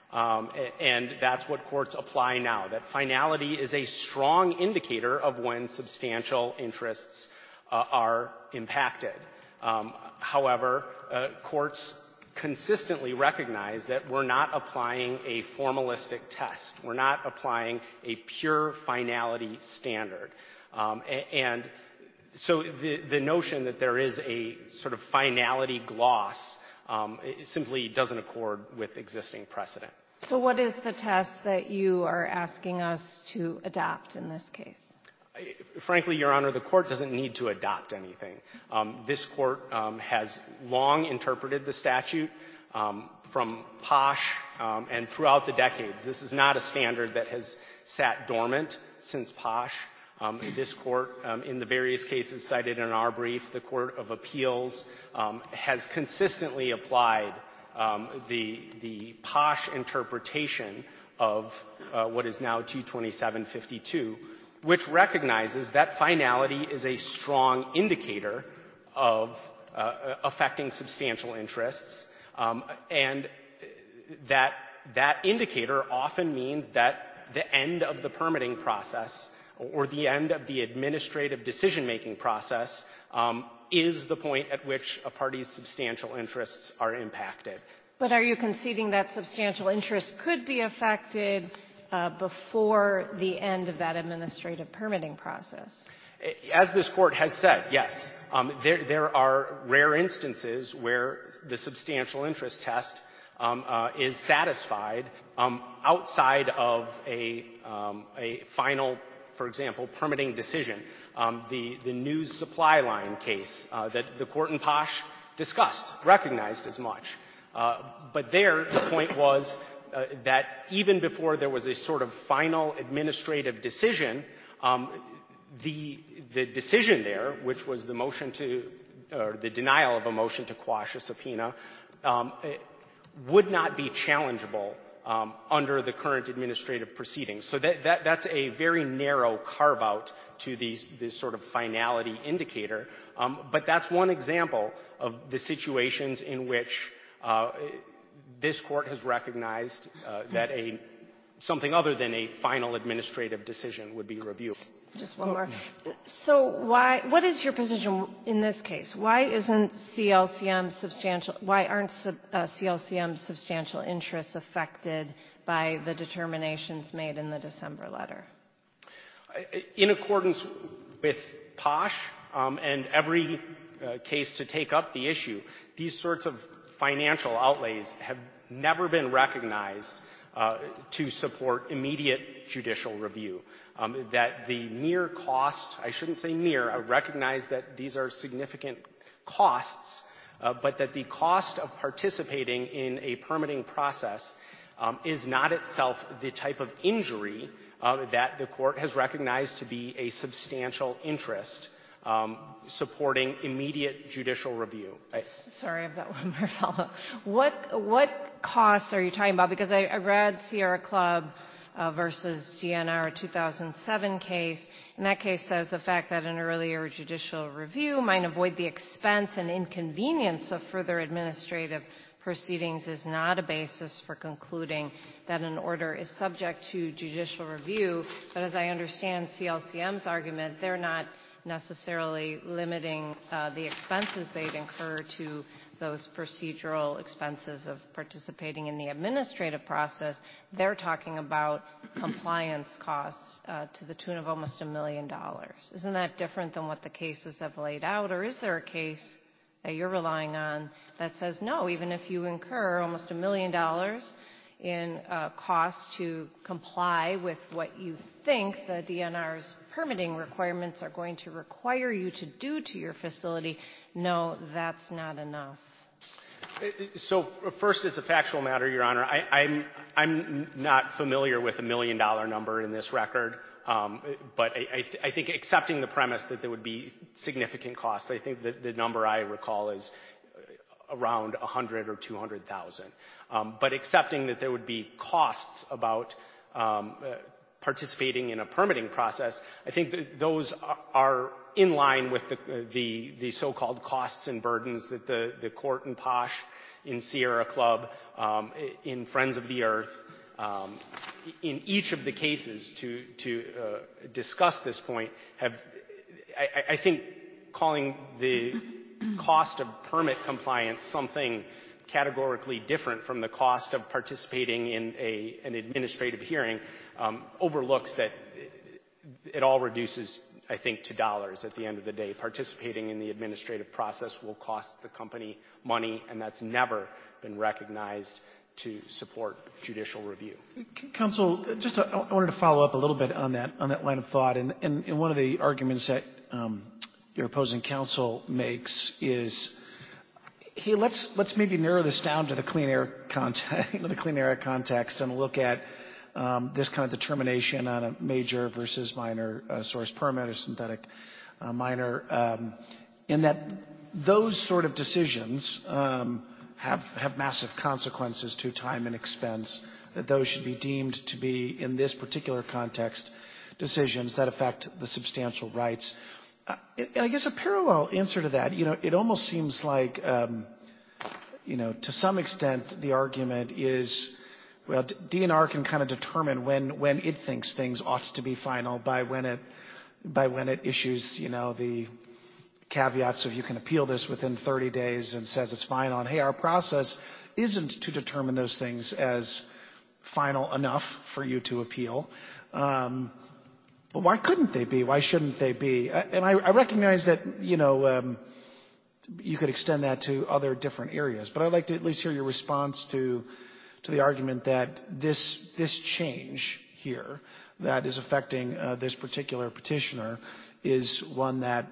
and that's what courts apply now, that finality is a strong indicator of when substantial interests are impacted. However, courts consistently recognize that we're not applying a formalistic test. We're not applying a pure finality standard. And so the notion that there is a sort of finality gloss it simply doesn't accord with existing precedent. So what is the test that you are asking us to adopt in this case? Frankly, Your Honor, the court doesn't need to adopt anything. This court has long interpreted the statute from PASH and throughout the decades. This is not a standard that has sat dormant since PASH. This court, in the various cases cited in our brief, the Court of Appeals, has consistently applied the PASH interpretation of what is now 22752, which recognizes that finality is a strong indicator of affecting substantial interests, and that indicator often means that the end of the permitting process or the end of the administrative decision-making process is the point at which a party's substantial interests are impacted. But are you conceding that substantial interest could be affected before the end of that administrative permitting process? As this court has said, yes. There are rare instances where the substantial interest test is satisfied outside of a final, for example, permitting decision. The news supply line case that the court in PASH discussed recognized as much. But there, the point was that even before there was a sort of final administrative decision, the decision there, which was the motion to, or the denial of a motion to quash a subpoena, would not be challengeable under the current administrative proceedings. So that's a very narrow carve-out to this sort of finality indicator. But that's one example of the situations in which this court has recognized that a something other than a final administrative decision would be reviewed. Just one more. So what is your position in this case? Why aren't CLCM substantial interests affected by the determinations made in the December letter? In accordance with POSH and every case to take up the issue, these sorts of financial outlays have never been recognized to support immediate judicial review. That the mere cost, I shouldn't say mere, I recognize that these are significant costs, but that the cost of participating in a permitting process is not itself the type of injury that the court has recognized to be a substantial interest supporting immediate judicial review. Sorry, I've got one more follow-up. What costs are you talking about? Because I read Sierra Club versus GNR 2007 case. And that case says the fact that an earlier judicial review might avoid the expense and inconvenience of further administrative proceedings is not a basis for concluding that an order is subject to judicial review. But as I understand CLCM's argument, they're not necessarily limiting the expenses they'd incur to those procedural expenses of participating in the administrative process. They're talking about compliance costs to the tune of almost $1 million. Isn't that different than what the cases have laid out? Or is there a case that you're relying on that says, no, even if you incur almost $1 million in costs to comply with what you think the DNR's permitting requirements are going to require you to do to your facility, no, that's not enough? So first, as a factual matter, Your Honor, I'm not familiar with $1 million number in this record, but I think accepting the premise that there would be significant costs, I think that the number I recall is around 100 or 200,000. But accepting that there would be costs about participating in a permitting process, I think that those are in line with the so-called costs and burdens that the court in POSH, in Sierra Club, in Friends of the Earth, in each of the cases to discuss this point have, I think, calling the cost of permit compliance something categorically different from the cost of participating in an administrative hearing overlooks that it all reduces, I think, to dollars at the end of the day. Participating in the administrative process will cost the company money, and that's never been recognized to support judicial review. Counsel, I wanted to follow up a little bit on that line of thought. And one of the arguments that your opposing counsel makes is, hey, let's maybe narrow this down to the Clean Air context and look at this kind of determination on a major versus minor source permit or synthetic minor, in that those sort of decisions have massive consequences to time and expense, that those should be deemed to be, in this particular context, decisions that affect the substantial rights. And I guess a parallel answer to that, it almost seems like, to some extent the argument is, well, DNR can kind of determine when it thinks things ought to be final by when it issues, the caveats of you can appeal this within 30 days and says it's final. And hey, our process isn't to determine those things as final enough for you to appeal. But why couldn't they be? Why shouldn't they be? And I recognize that, you could extend that to other different areas. But I'd like to at least hear your response to the argument that this change here that is affecting this particular petitioner is one that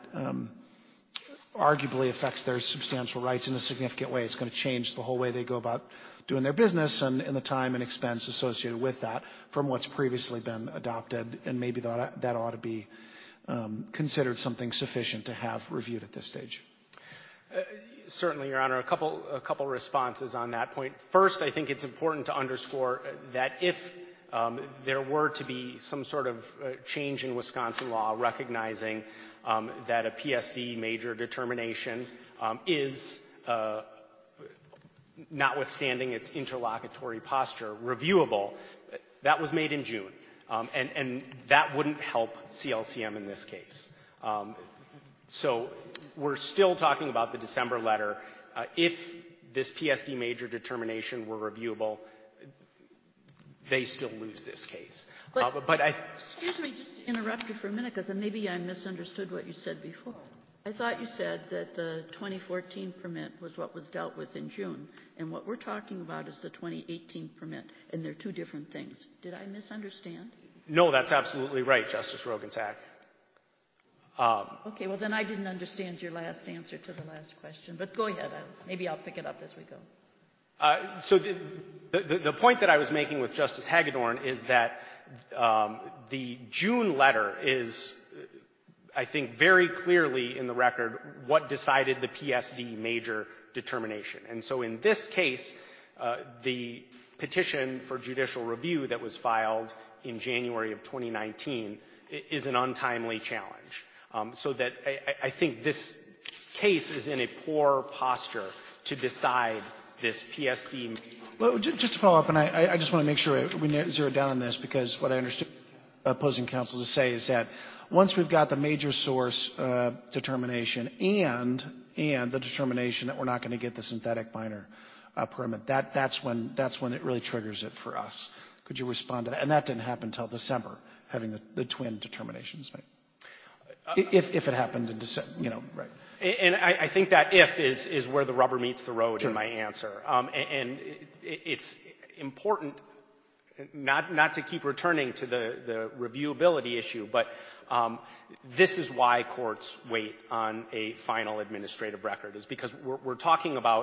arguably affects their substantial rights in a significant way. It's going to change the whole way they go about doing their business and the time and expense associated with that from what's previously been adopted, and maybe that ought to be considered something sufficient to have reviewed at this stage. Certainly, Your Honor. A couple responses on that point. First, I think it's important to underscore that if there were to be some sort of change in Wisconsin law recognizing that a PSD major determination is, notwithstanding its interlocutory posture, reviewable, That was made in June. And that wouldn't help CLCM in this case. So we're still talking about the December letter. If this PSD major determination were reviewable, they still lose this case. Excuse me, just to interrupt you for a minute, because maybe I misunderstood what you said before. I thought you said that the 2014 permit was what was dealt with in June, and what we're talking about is the 2018 permit, and they're two different things. Did I misunderstand? No, that's absolutely right, Justice Roggensack. Okay, well then I didn't understand your last answer to the last question, but go ahead. Maybe I'll pick it up as we go. So the point that I was making with Justice Hagedorn is that the June letter is, I think, very clearly in the record what decided the PSD major determination. And so in this case, the petition for judicial review that was filed in January of 2019 is an untimely challenge. So that I think this case is in a poor posture to decide this PSD. Well, just to follow up, and I just want to make sure we zero down on this, because what I understood opposing counsel to say is that once we've got the major source determination and the determination that we're not going to get the synthetic minor permit, that's when it really triggers it for us. Could you respond to that? And that didn't happen until December, having the twin determinations made. If it happened in December, right. And I think that if is where the rubber meets the road in my answer. And it's important not to keep returning to the reviewability issue, but this is why courts wait on a final administrative record, is because we're talking about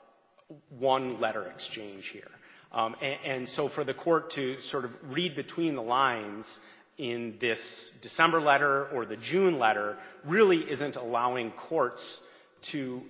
one letter exchange here. And so for the court to sort of read between the lines in this December letter or the June letter really isn't allowing courts to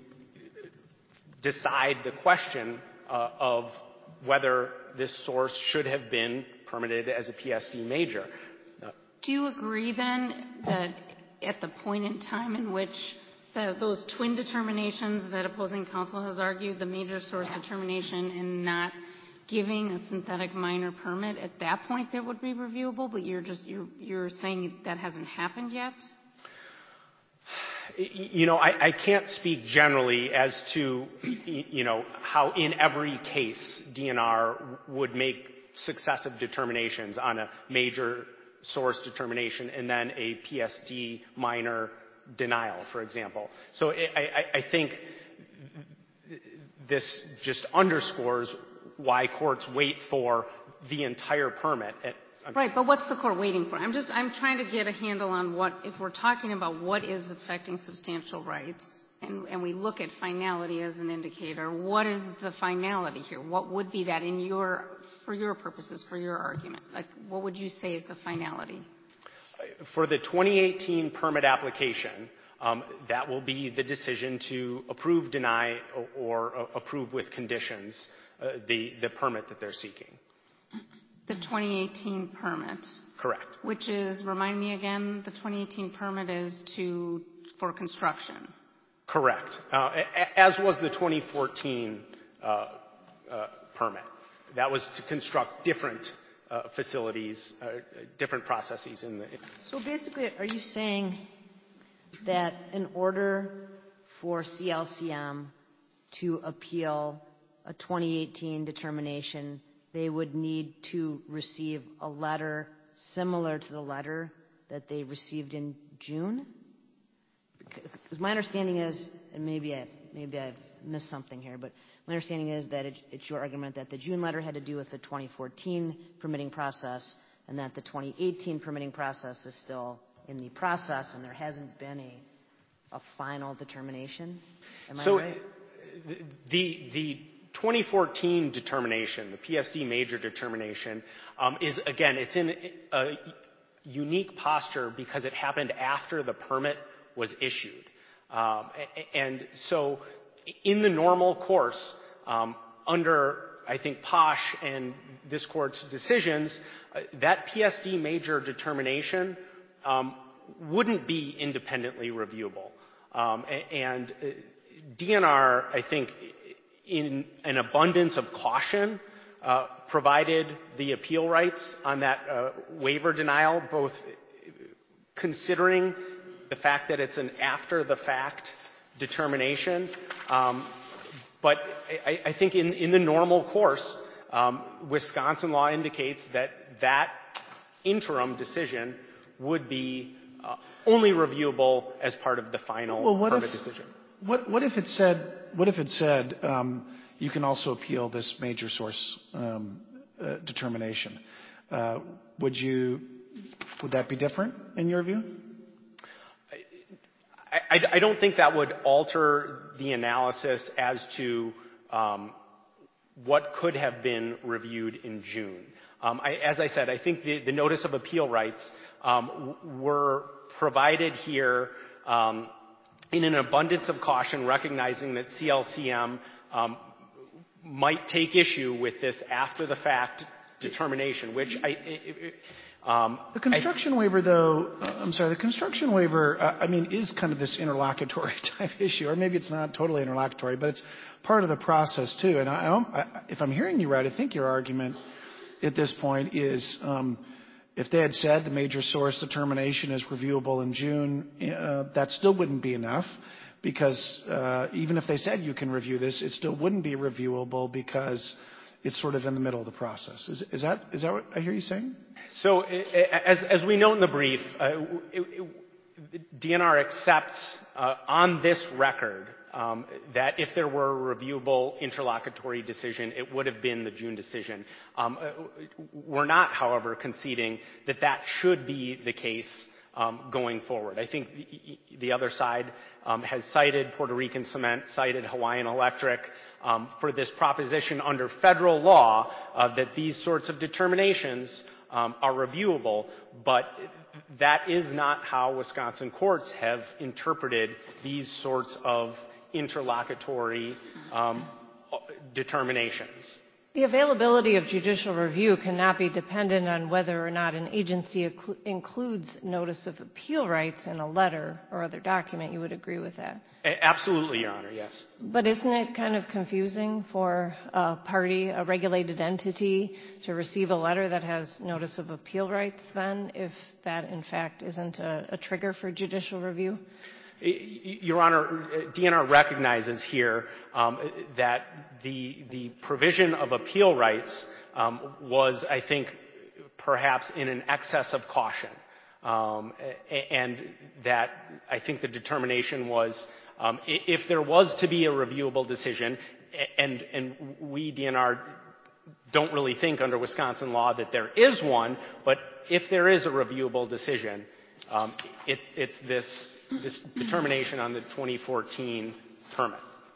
decide the question of whether this source should have been permitted as a PSD major. Do you agree then that at the point in time in which those twin determinations that opposing counsel has argued, the major source determination and not giving a synthetic minor permit, at that point there would be reviewable, but you're saying that hasn't happened yet? You know, I can't speak generally as to, you know, how in every case DNR would make successive determinations on a major source determination and then a PSD minor denial, for example. So I think this just underscores why courts wait for the entire permit. Right, but what's the court waiting for? I'm trying to get a handle on what, if we're talking about what is affecting substantial rights, and we look at finality as an indicator, what is the finality here? What would be that for your purposes, for your argument? Like, what would you say is the finality? For the 2018 permit application, that will be the decision to approve, deny, or approve with conditions the permit that they're seeking. The 2018 permit. Correct. Which is, remind me again, the 2018 permit is for construction. Correct. As was the 2014 permit. That was to construct different facilities, different processes in the. So basically, are you saying that in order for CLCM to appeal a 2018 determination, they would need to receive a letter similar to the letter that they received in June? Because my understanding is, and maybe I've missed something here, but my understanding is that it's your argument that the June letter had to do with the 2014 permitting process, and that the 2018 permitting process is still in the process, and there hasn't been a final determination. Am I right? The 2014 determination, the PSD major determination, is, again, it's in a unique posture because it happened after the permit was issued. And so in the normal course, under, I think, Posh and this Court's decisions, that PSD major determination wouldn't be independently reviewable. And DNR, I think, in an abundance of caution, provided the appeal rights on that waiver denial, both considering the fact that it's an after-the-fact determination. But I think in the normal course, Wisconsin law indicates that interim decision would be only reviewable as part of the final permit decision. What if it said you can also appeal this major source determination? Would that be different in your view? I don't think that would alter the analysis as to what could have been reviewed in June. As I said, I think the notice of appeal rights were provided here in an abundance of caution, recognizing that CLCM might take issue with this after-the-fact determination, which the construction waiver, though, the construction waiver, is kind of this interlocutory type issue, or maybe it's not totally interlocutory, but it's part of the process too. And if I'm hearing you right, I think your argument at this point is if they had said the major source determination is reviewable in June, that still wouldn't be enough, because even if they said you can review this, it still wouldn't be reviewable because it's sort of in the middle of the process. Is that what I hear you saying? So as we note in the brief, DNR accepts on this record that if there were a reviewable interlocutory decision, it would have been the June decision. We're not, however, conceding that should be the case going forward. I think the other side has cited Puerto Rican Cement, cited Hawaiian Electric for this proposition under federal law that these sorts of determinations are reviewable, but that is not how Wisconsin courts have interpreted these sorts of interlocutory determinations. The availability of judicial review cannot be dependent on whether or not an agency includes notice of appeal rights in a letter or other document. You would agree with that? Absolutely, Your Honor, yes. But isn't it kind of confusing for a party, a regulated entity, to receive a letter that has notice of appeal rights then, if that in fact isn't a trigger for judicial review? Your Honor, DNR recognizes here that the provision of appeal rights was, I think, perhaps in an excess of caution, and that I think the determination was if there was to be a reviewable decision, and we, DNR, don't really think under Wisconsin law that there is one, but if there is a reviewable decision, it's this determination on the 2014 permit.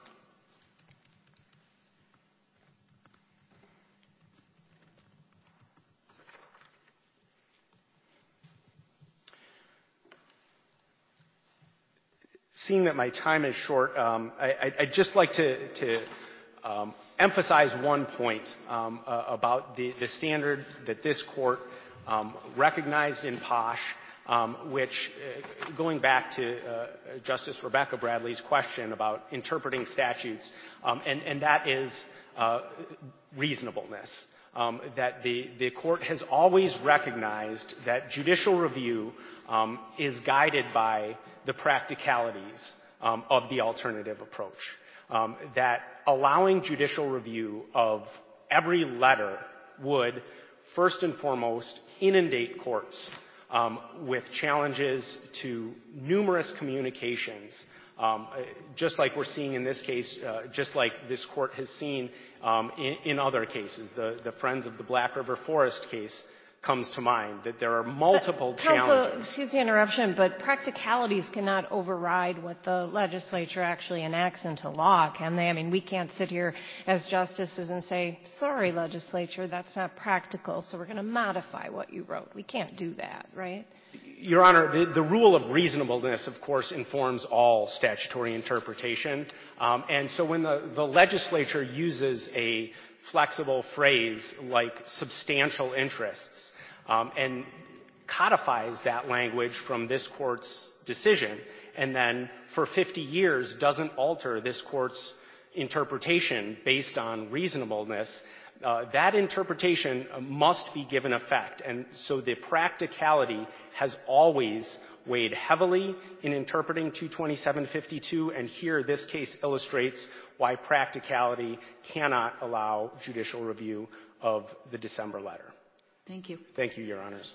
Seeing that my time is short, I'd just like to emphasize one point about the standard that this court recognized in Posh, which, going back to Justice Rebecca Bradley's question about interpreting statutes, and that is reasonableness. That the court has always recognized that judicial review is guided by the practicalities of the alternative approach. That allowing judicial review of every letter would, first and foremost, inundate courts with challenges to numerous communications, just like we're seeing in this case, just like this court has seen in other cases. The Friends of the Black River Forest case comes to mind, that there are multiple challenges. Counsel, excuse the interruption, but practicalities cannot override what the legislature actually enacts into law, can they? I mean, we can't sit here as justices and say, sorry, legislature, that's not practical, so we're going to modify what you wrote. We can't do that, right? Your Honor, the rule of reasonableness, of course, informs all statutory interpretation. And so when the legislature uses a flexible phrase like substantial interests, and codifies that language from this court's decision, and then for 50 years doesn't alter this court's interpretation based on reasonableness, that interpretation must be given effect. And so the practicality has always weighed heavily in interpreting 22752, and here this case illustrates why practicality cannot allow judicial review of the December letter. Thank you. Thank you, Your Honors.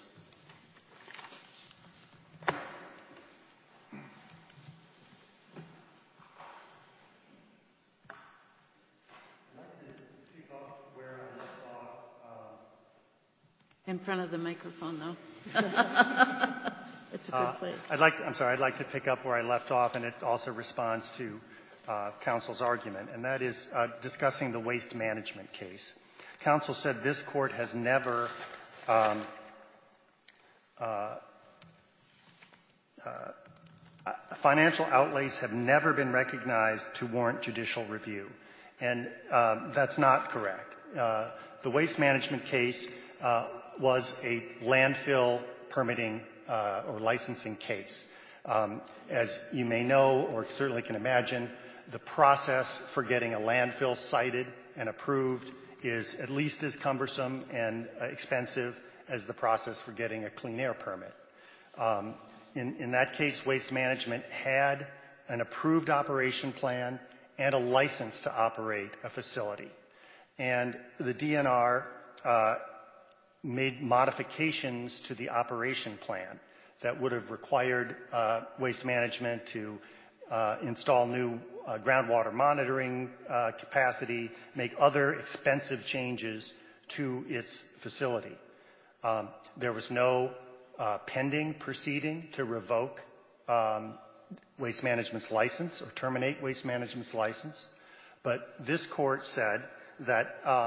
In front of the microphone, though. It's a good place. I'd like to pick up where I left off, and it also responds to counsel's argument, and that is discussing the waste management case. Counsel said this court has never financial outlays have never been recognized to warrant judicial review, and that's not correct. The waste management case was a landfill permitting or licensing case. As you may know, or certainly can imagine, the process for getting a landfill cited and approved is at least as cumbersome and expensive as the process for getting a clean air permit. In that case, Waste Management had an approved operation plan and a license to operate a facility. And the DNR made modifications to the operation plan that would have required Waste Management to install new groundwater monitoring capacity, make other expensive changes to its facility. There was no pending proceeding to revoke Waste Management's license or terminate Waste Management's license, but this court said that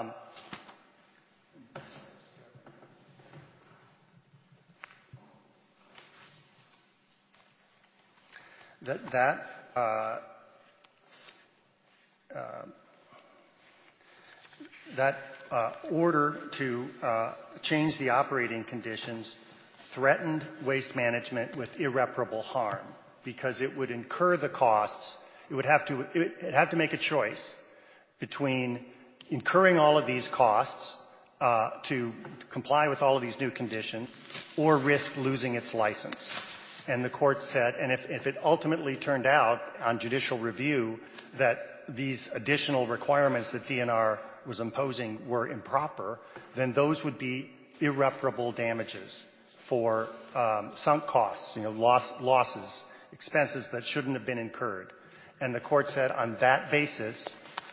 that order to change the operating conditions threatened Waste Management with irreparable harm because it would incur the costs. It would have to make a choice between incurring all of these costs to comply with all of these new conditions or risk losing its license. And the court said, and if it ultimately turned out on judicial review that these additional requirements that DNR was imposing were improper, then those would be irreparable damages for sunk costs, losses, expenses that shouldn't have been incurred. And the court said on that basis,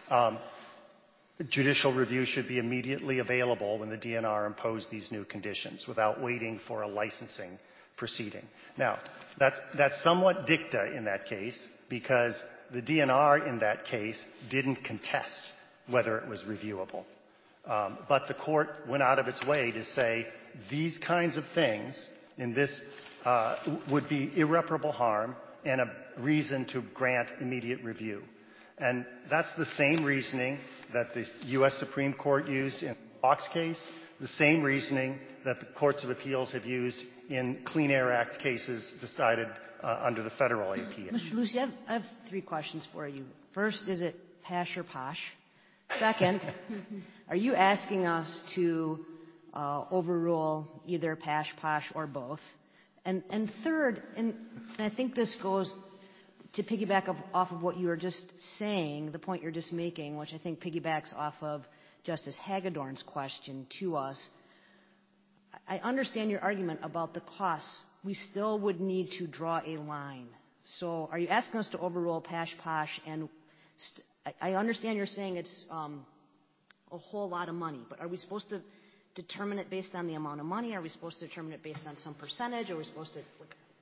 judicial review should be immediately available when the DNR imposed these new conditions without waiting for a licensing proceeding. Now, that's somewhat dicta in that case because the DNR in that case didn't contest whether it was reviewable. But the court went out of its way to say these kinds of things in this would be irreparable harm and a reason to grant immediate review. And that's the same reasoning that the U.S. Supreme Court used in the Fox case, the same reasoning that the courts of appeals have used in Clean Air Act cases decided under the federal APA. Mr. Lucy, I have three questions for you. First, is it PASH or POSH? Second, are you asking us to overrule either PASH, POSH, or both? And third, and I think this goes to piggyback off of what you were just saying, the point you're just making, which I think piggybacks off of Justice Hagedorn's question to us. I understand your argument about the costs. We still would need to draw a line. So are you asking us to overrule PASH, POSH, and I understand you're saying it's a whole lot of money, but are we supposed to determine it based on the amount of money? Are we supposed to determine it based on some percentage? Are we supposed to,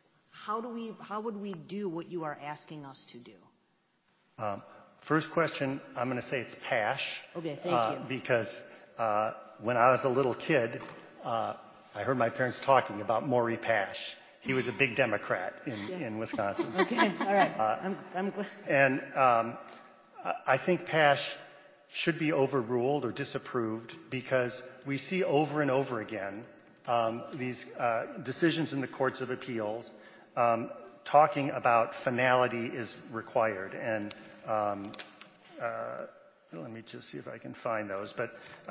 how would we do what you are asking us to do? First question, I'm going to say it's PASH. Okay, thank you. Because when I was a little kid, I heard my parents talking about Maury Pash. He was a big Democrat in Wisconsin. Okay, all right. I'm glad. And I think PASH should be overruled or disapproved because we see over and over again these decisions in the courts of appeals talking about finality is required. And let me just see if I can find those. But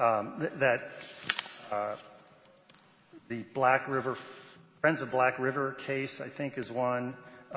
the Black River, Friends of Black River case, I think, is one.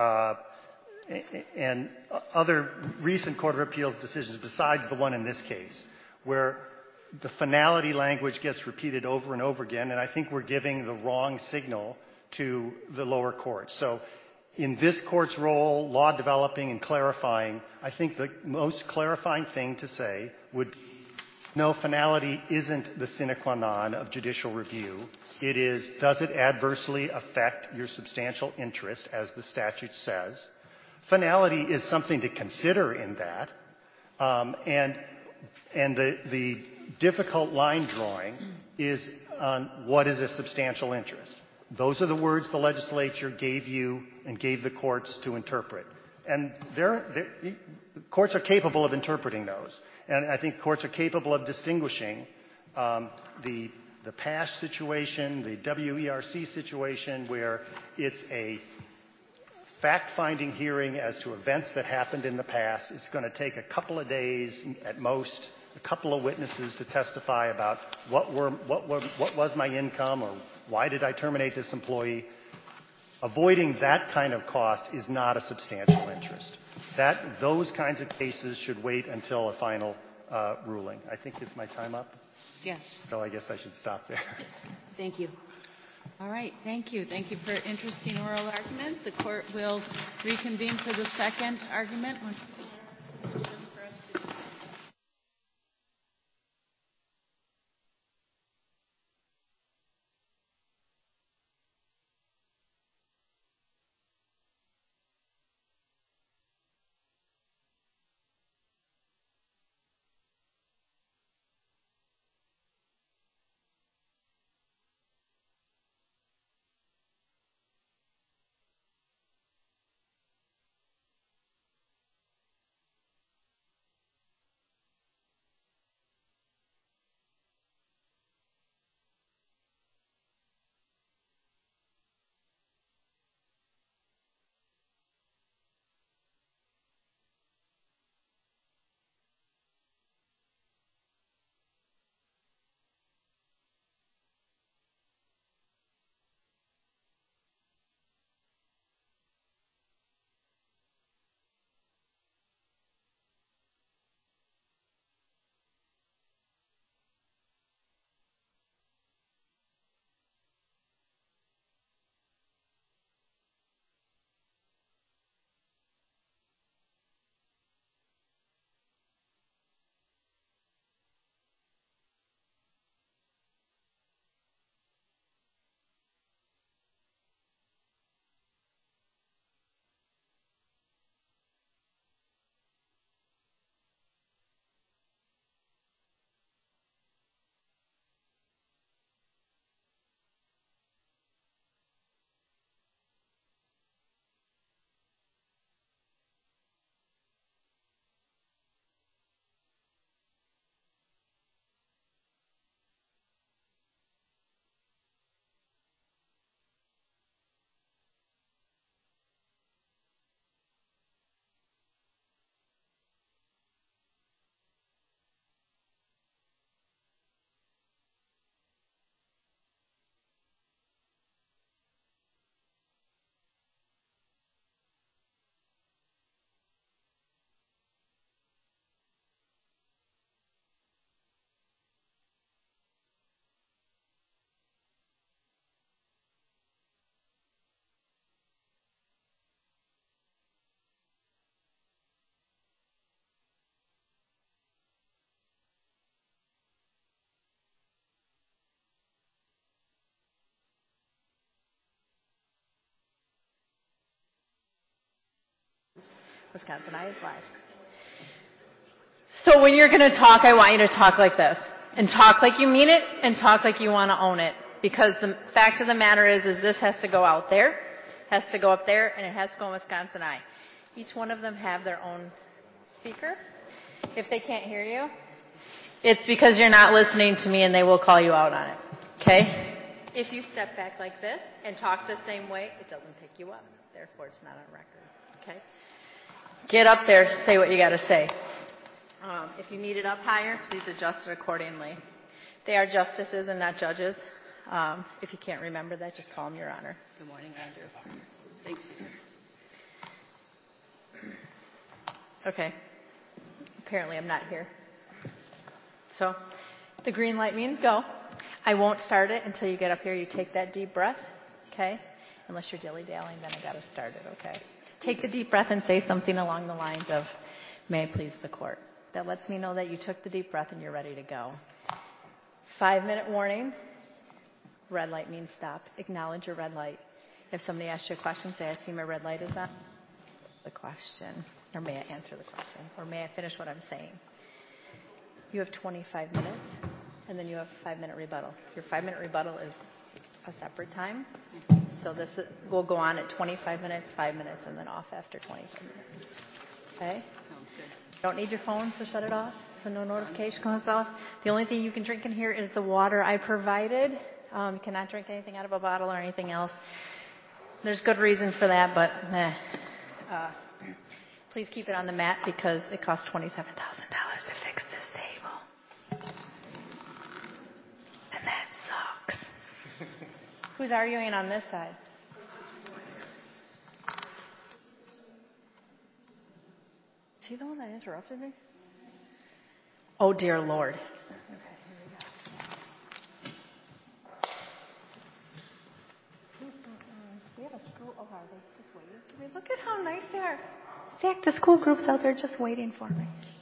And other recent Court of Appeals decisions besides the one in this case, where the finality language gets repeated over and over again, and I think we're giving the wrong signal to the lower court. So in this court's role, law developing and clarifying, I think the most clarifying thing to say would be, no, finality isn't the sine qua non of judicial review. It is, does it adversely affect your substantial interest, as the statute says? Finality is something to consider in that. And the difficult line drawing is on what is a substantial interest. Those are the words the legislature gave you and gave the courts to interpret. And courts are capable of interpreting those. And I think courts are capable of distinguishing the PASH situation, the WERC situation, where it's a fact-finding hearing as to events that happened in the past. It's going to take a couple of days at most, a couple of witnesses to testify about what was my income or why did I terminate this employee. Avoiding that kind of cost is not a substantial interest. Those kinds of cases should wait until a final ruling. I think is my time up? Yes. So I guess I should stop there. Thank you. All right. Thank you. Thank you for interesting oral argument. The court will reconvene for the second argument. Wisconsin Eye is live. So when you're going to talk, I want you to talk like this. And talk like you mean it, and talk like you want to own it. Because the fact of the matter is this has to go out there, has to go up there, and it has to go in Wisconsin Eye. Each one of them have their own speaker. If they can't hear you, it's because you're not listening to me, and they will call you out on it. Okay? If you step back like this and talk the same way, it doesn't pick you up. Therefore, it's not on record. Okay? Get up there, say what you got to say. If you need it up higher, please adjust it accordingly. They are justices and not judges. If you can't remember that, just call them Your Honor. Good morning, Andrew. Thanks. Okay. Apparently I'm not here. So the green light means go. I won't start it until you get up here. You take that deep breath, okay? Unless you're dilly-dallying, then I got to start it, okay? Take the deep breath and say something along the lines of, may it please the court. That lets me know that you took the deep breath and you're ready to go. 5-minute warning. Red light means stop. Acknowledge your red light. If somebody asks you a question, say, I see my red light is on. The question. Or may I answer the question? Or may I finish what I'm saying? You have 25 minutes, and then you have a 5-minute rebuttal. Your 5-minute rebuttal is a separate time. So will go on at 25 minutes, 5 minutes, and then off after 25 minutes. Okay? Sounds good. Don't need your phone, so shut it off, so no notification goes off. The only thing you can drink in here is the water I provided. You cannot drink anything out of a bottle or anything else. There's good reason for that, but please keep it on the mat because it costs $27,000 to fix this table. And that sucks. Who's arguing on this side? Is he the one that interrupted me? Oh, dear Lord. Okay, here we go. We have a school. Oh, are they just waiting for me? Look at how nice they are. Zach, the school group's out there just waiting for me.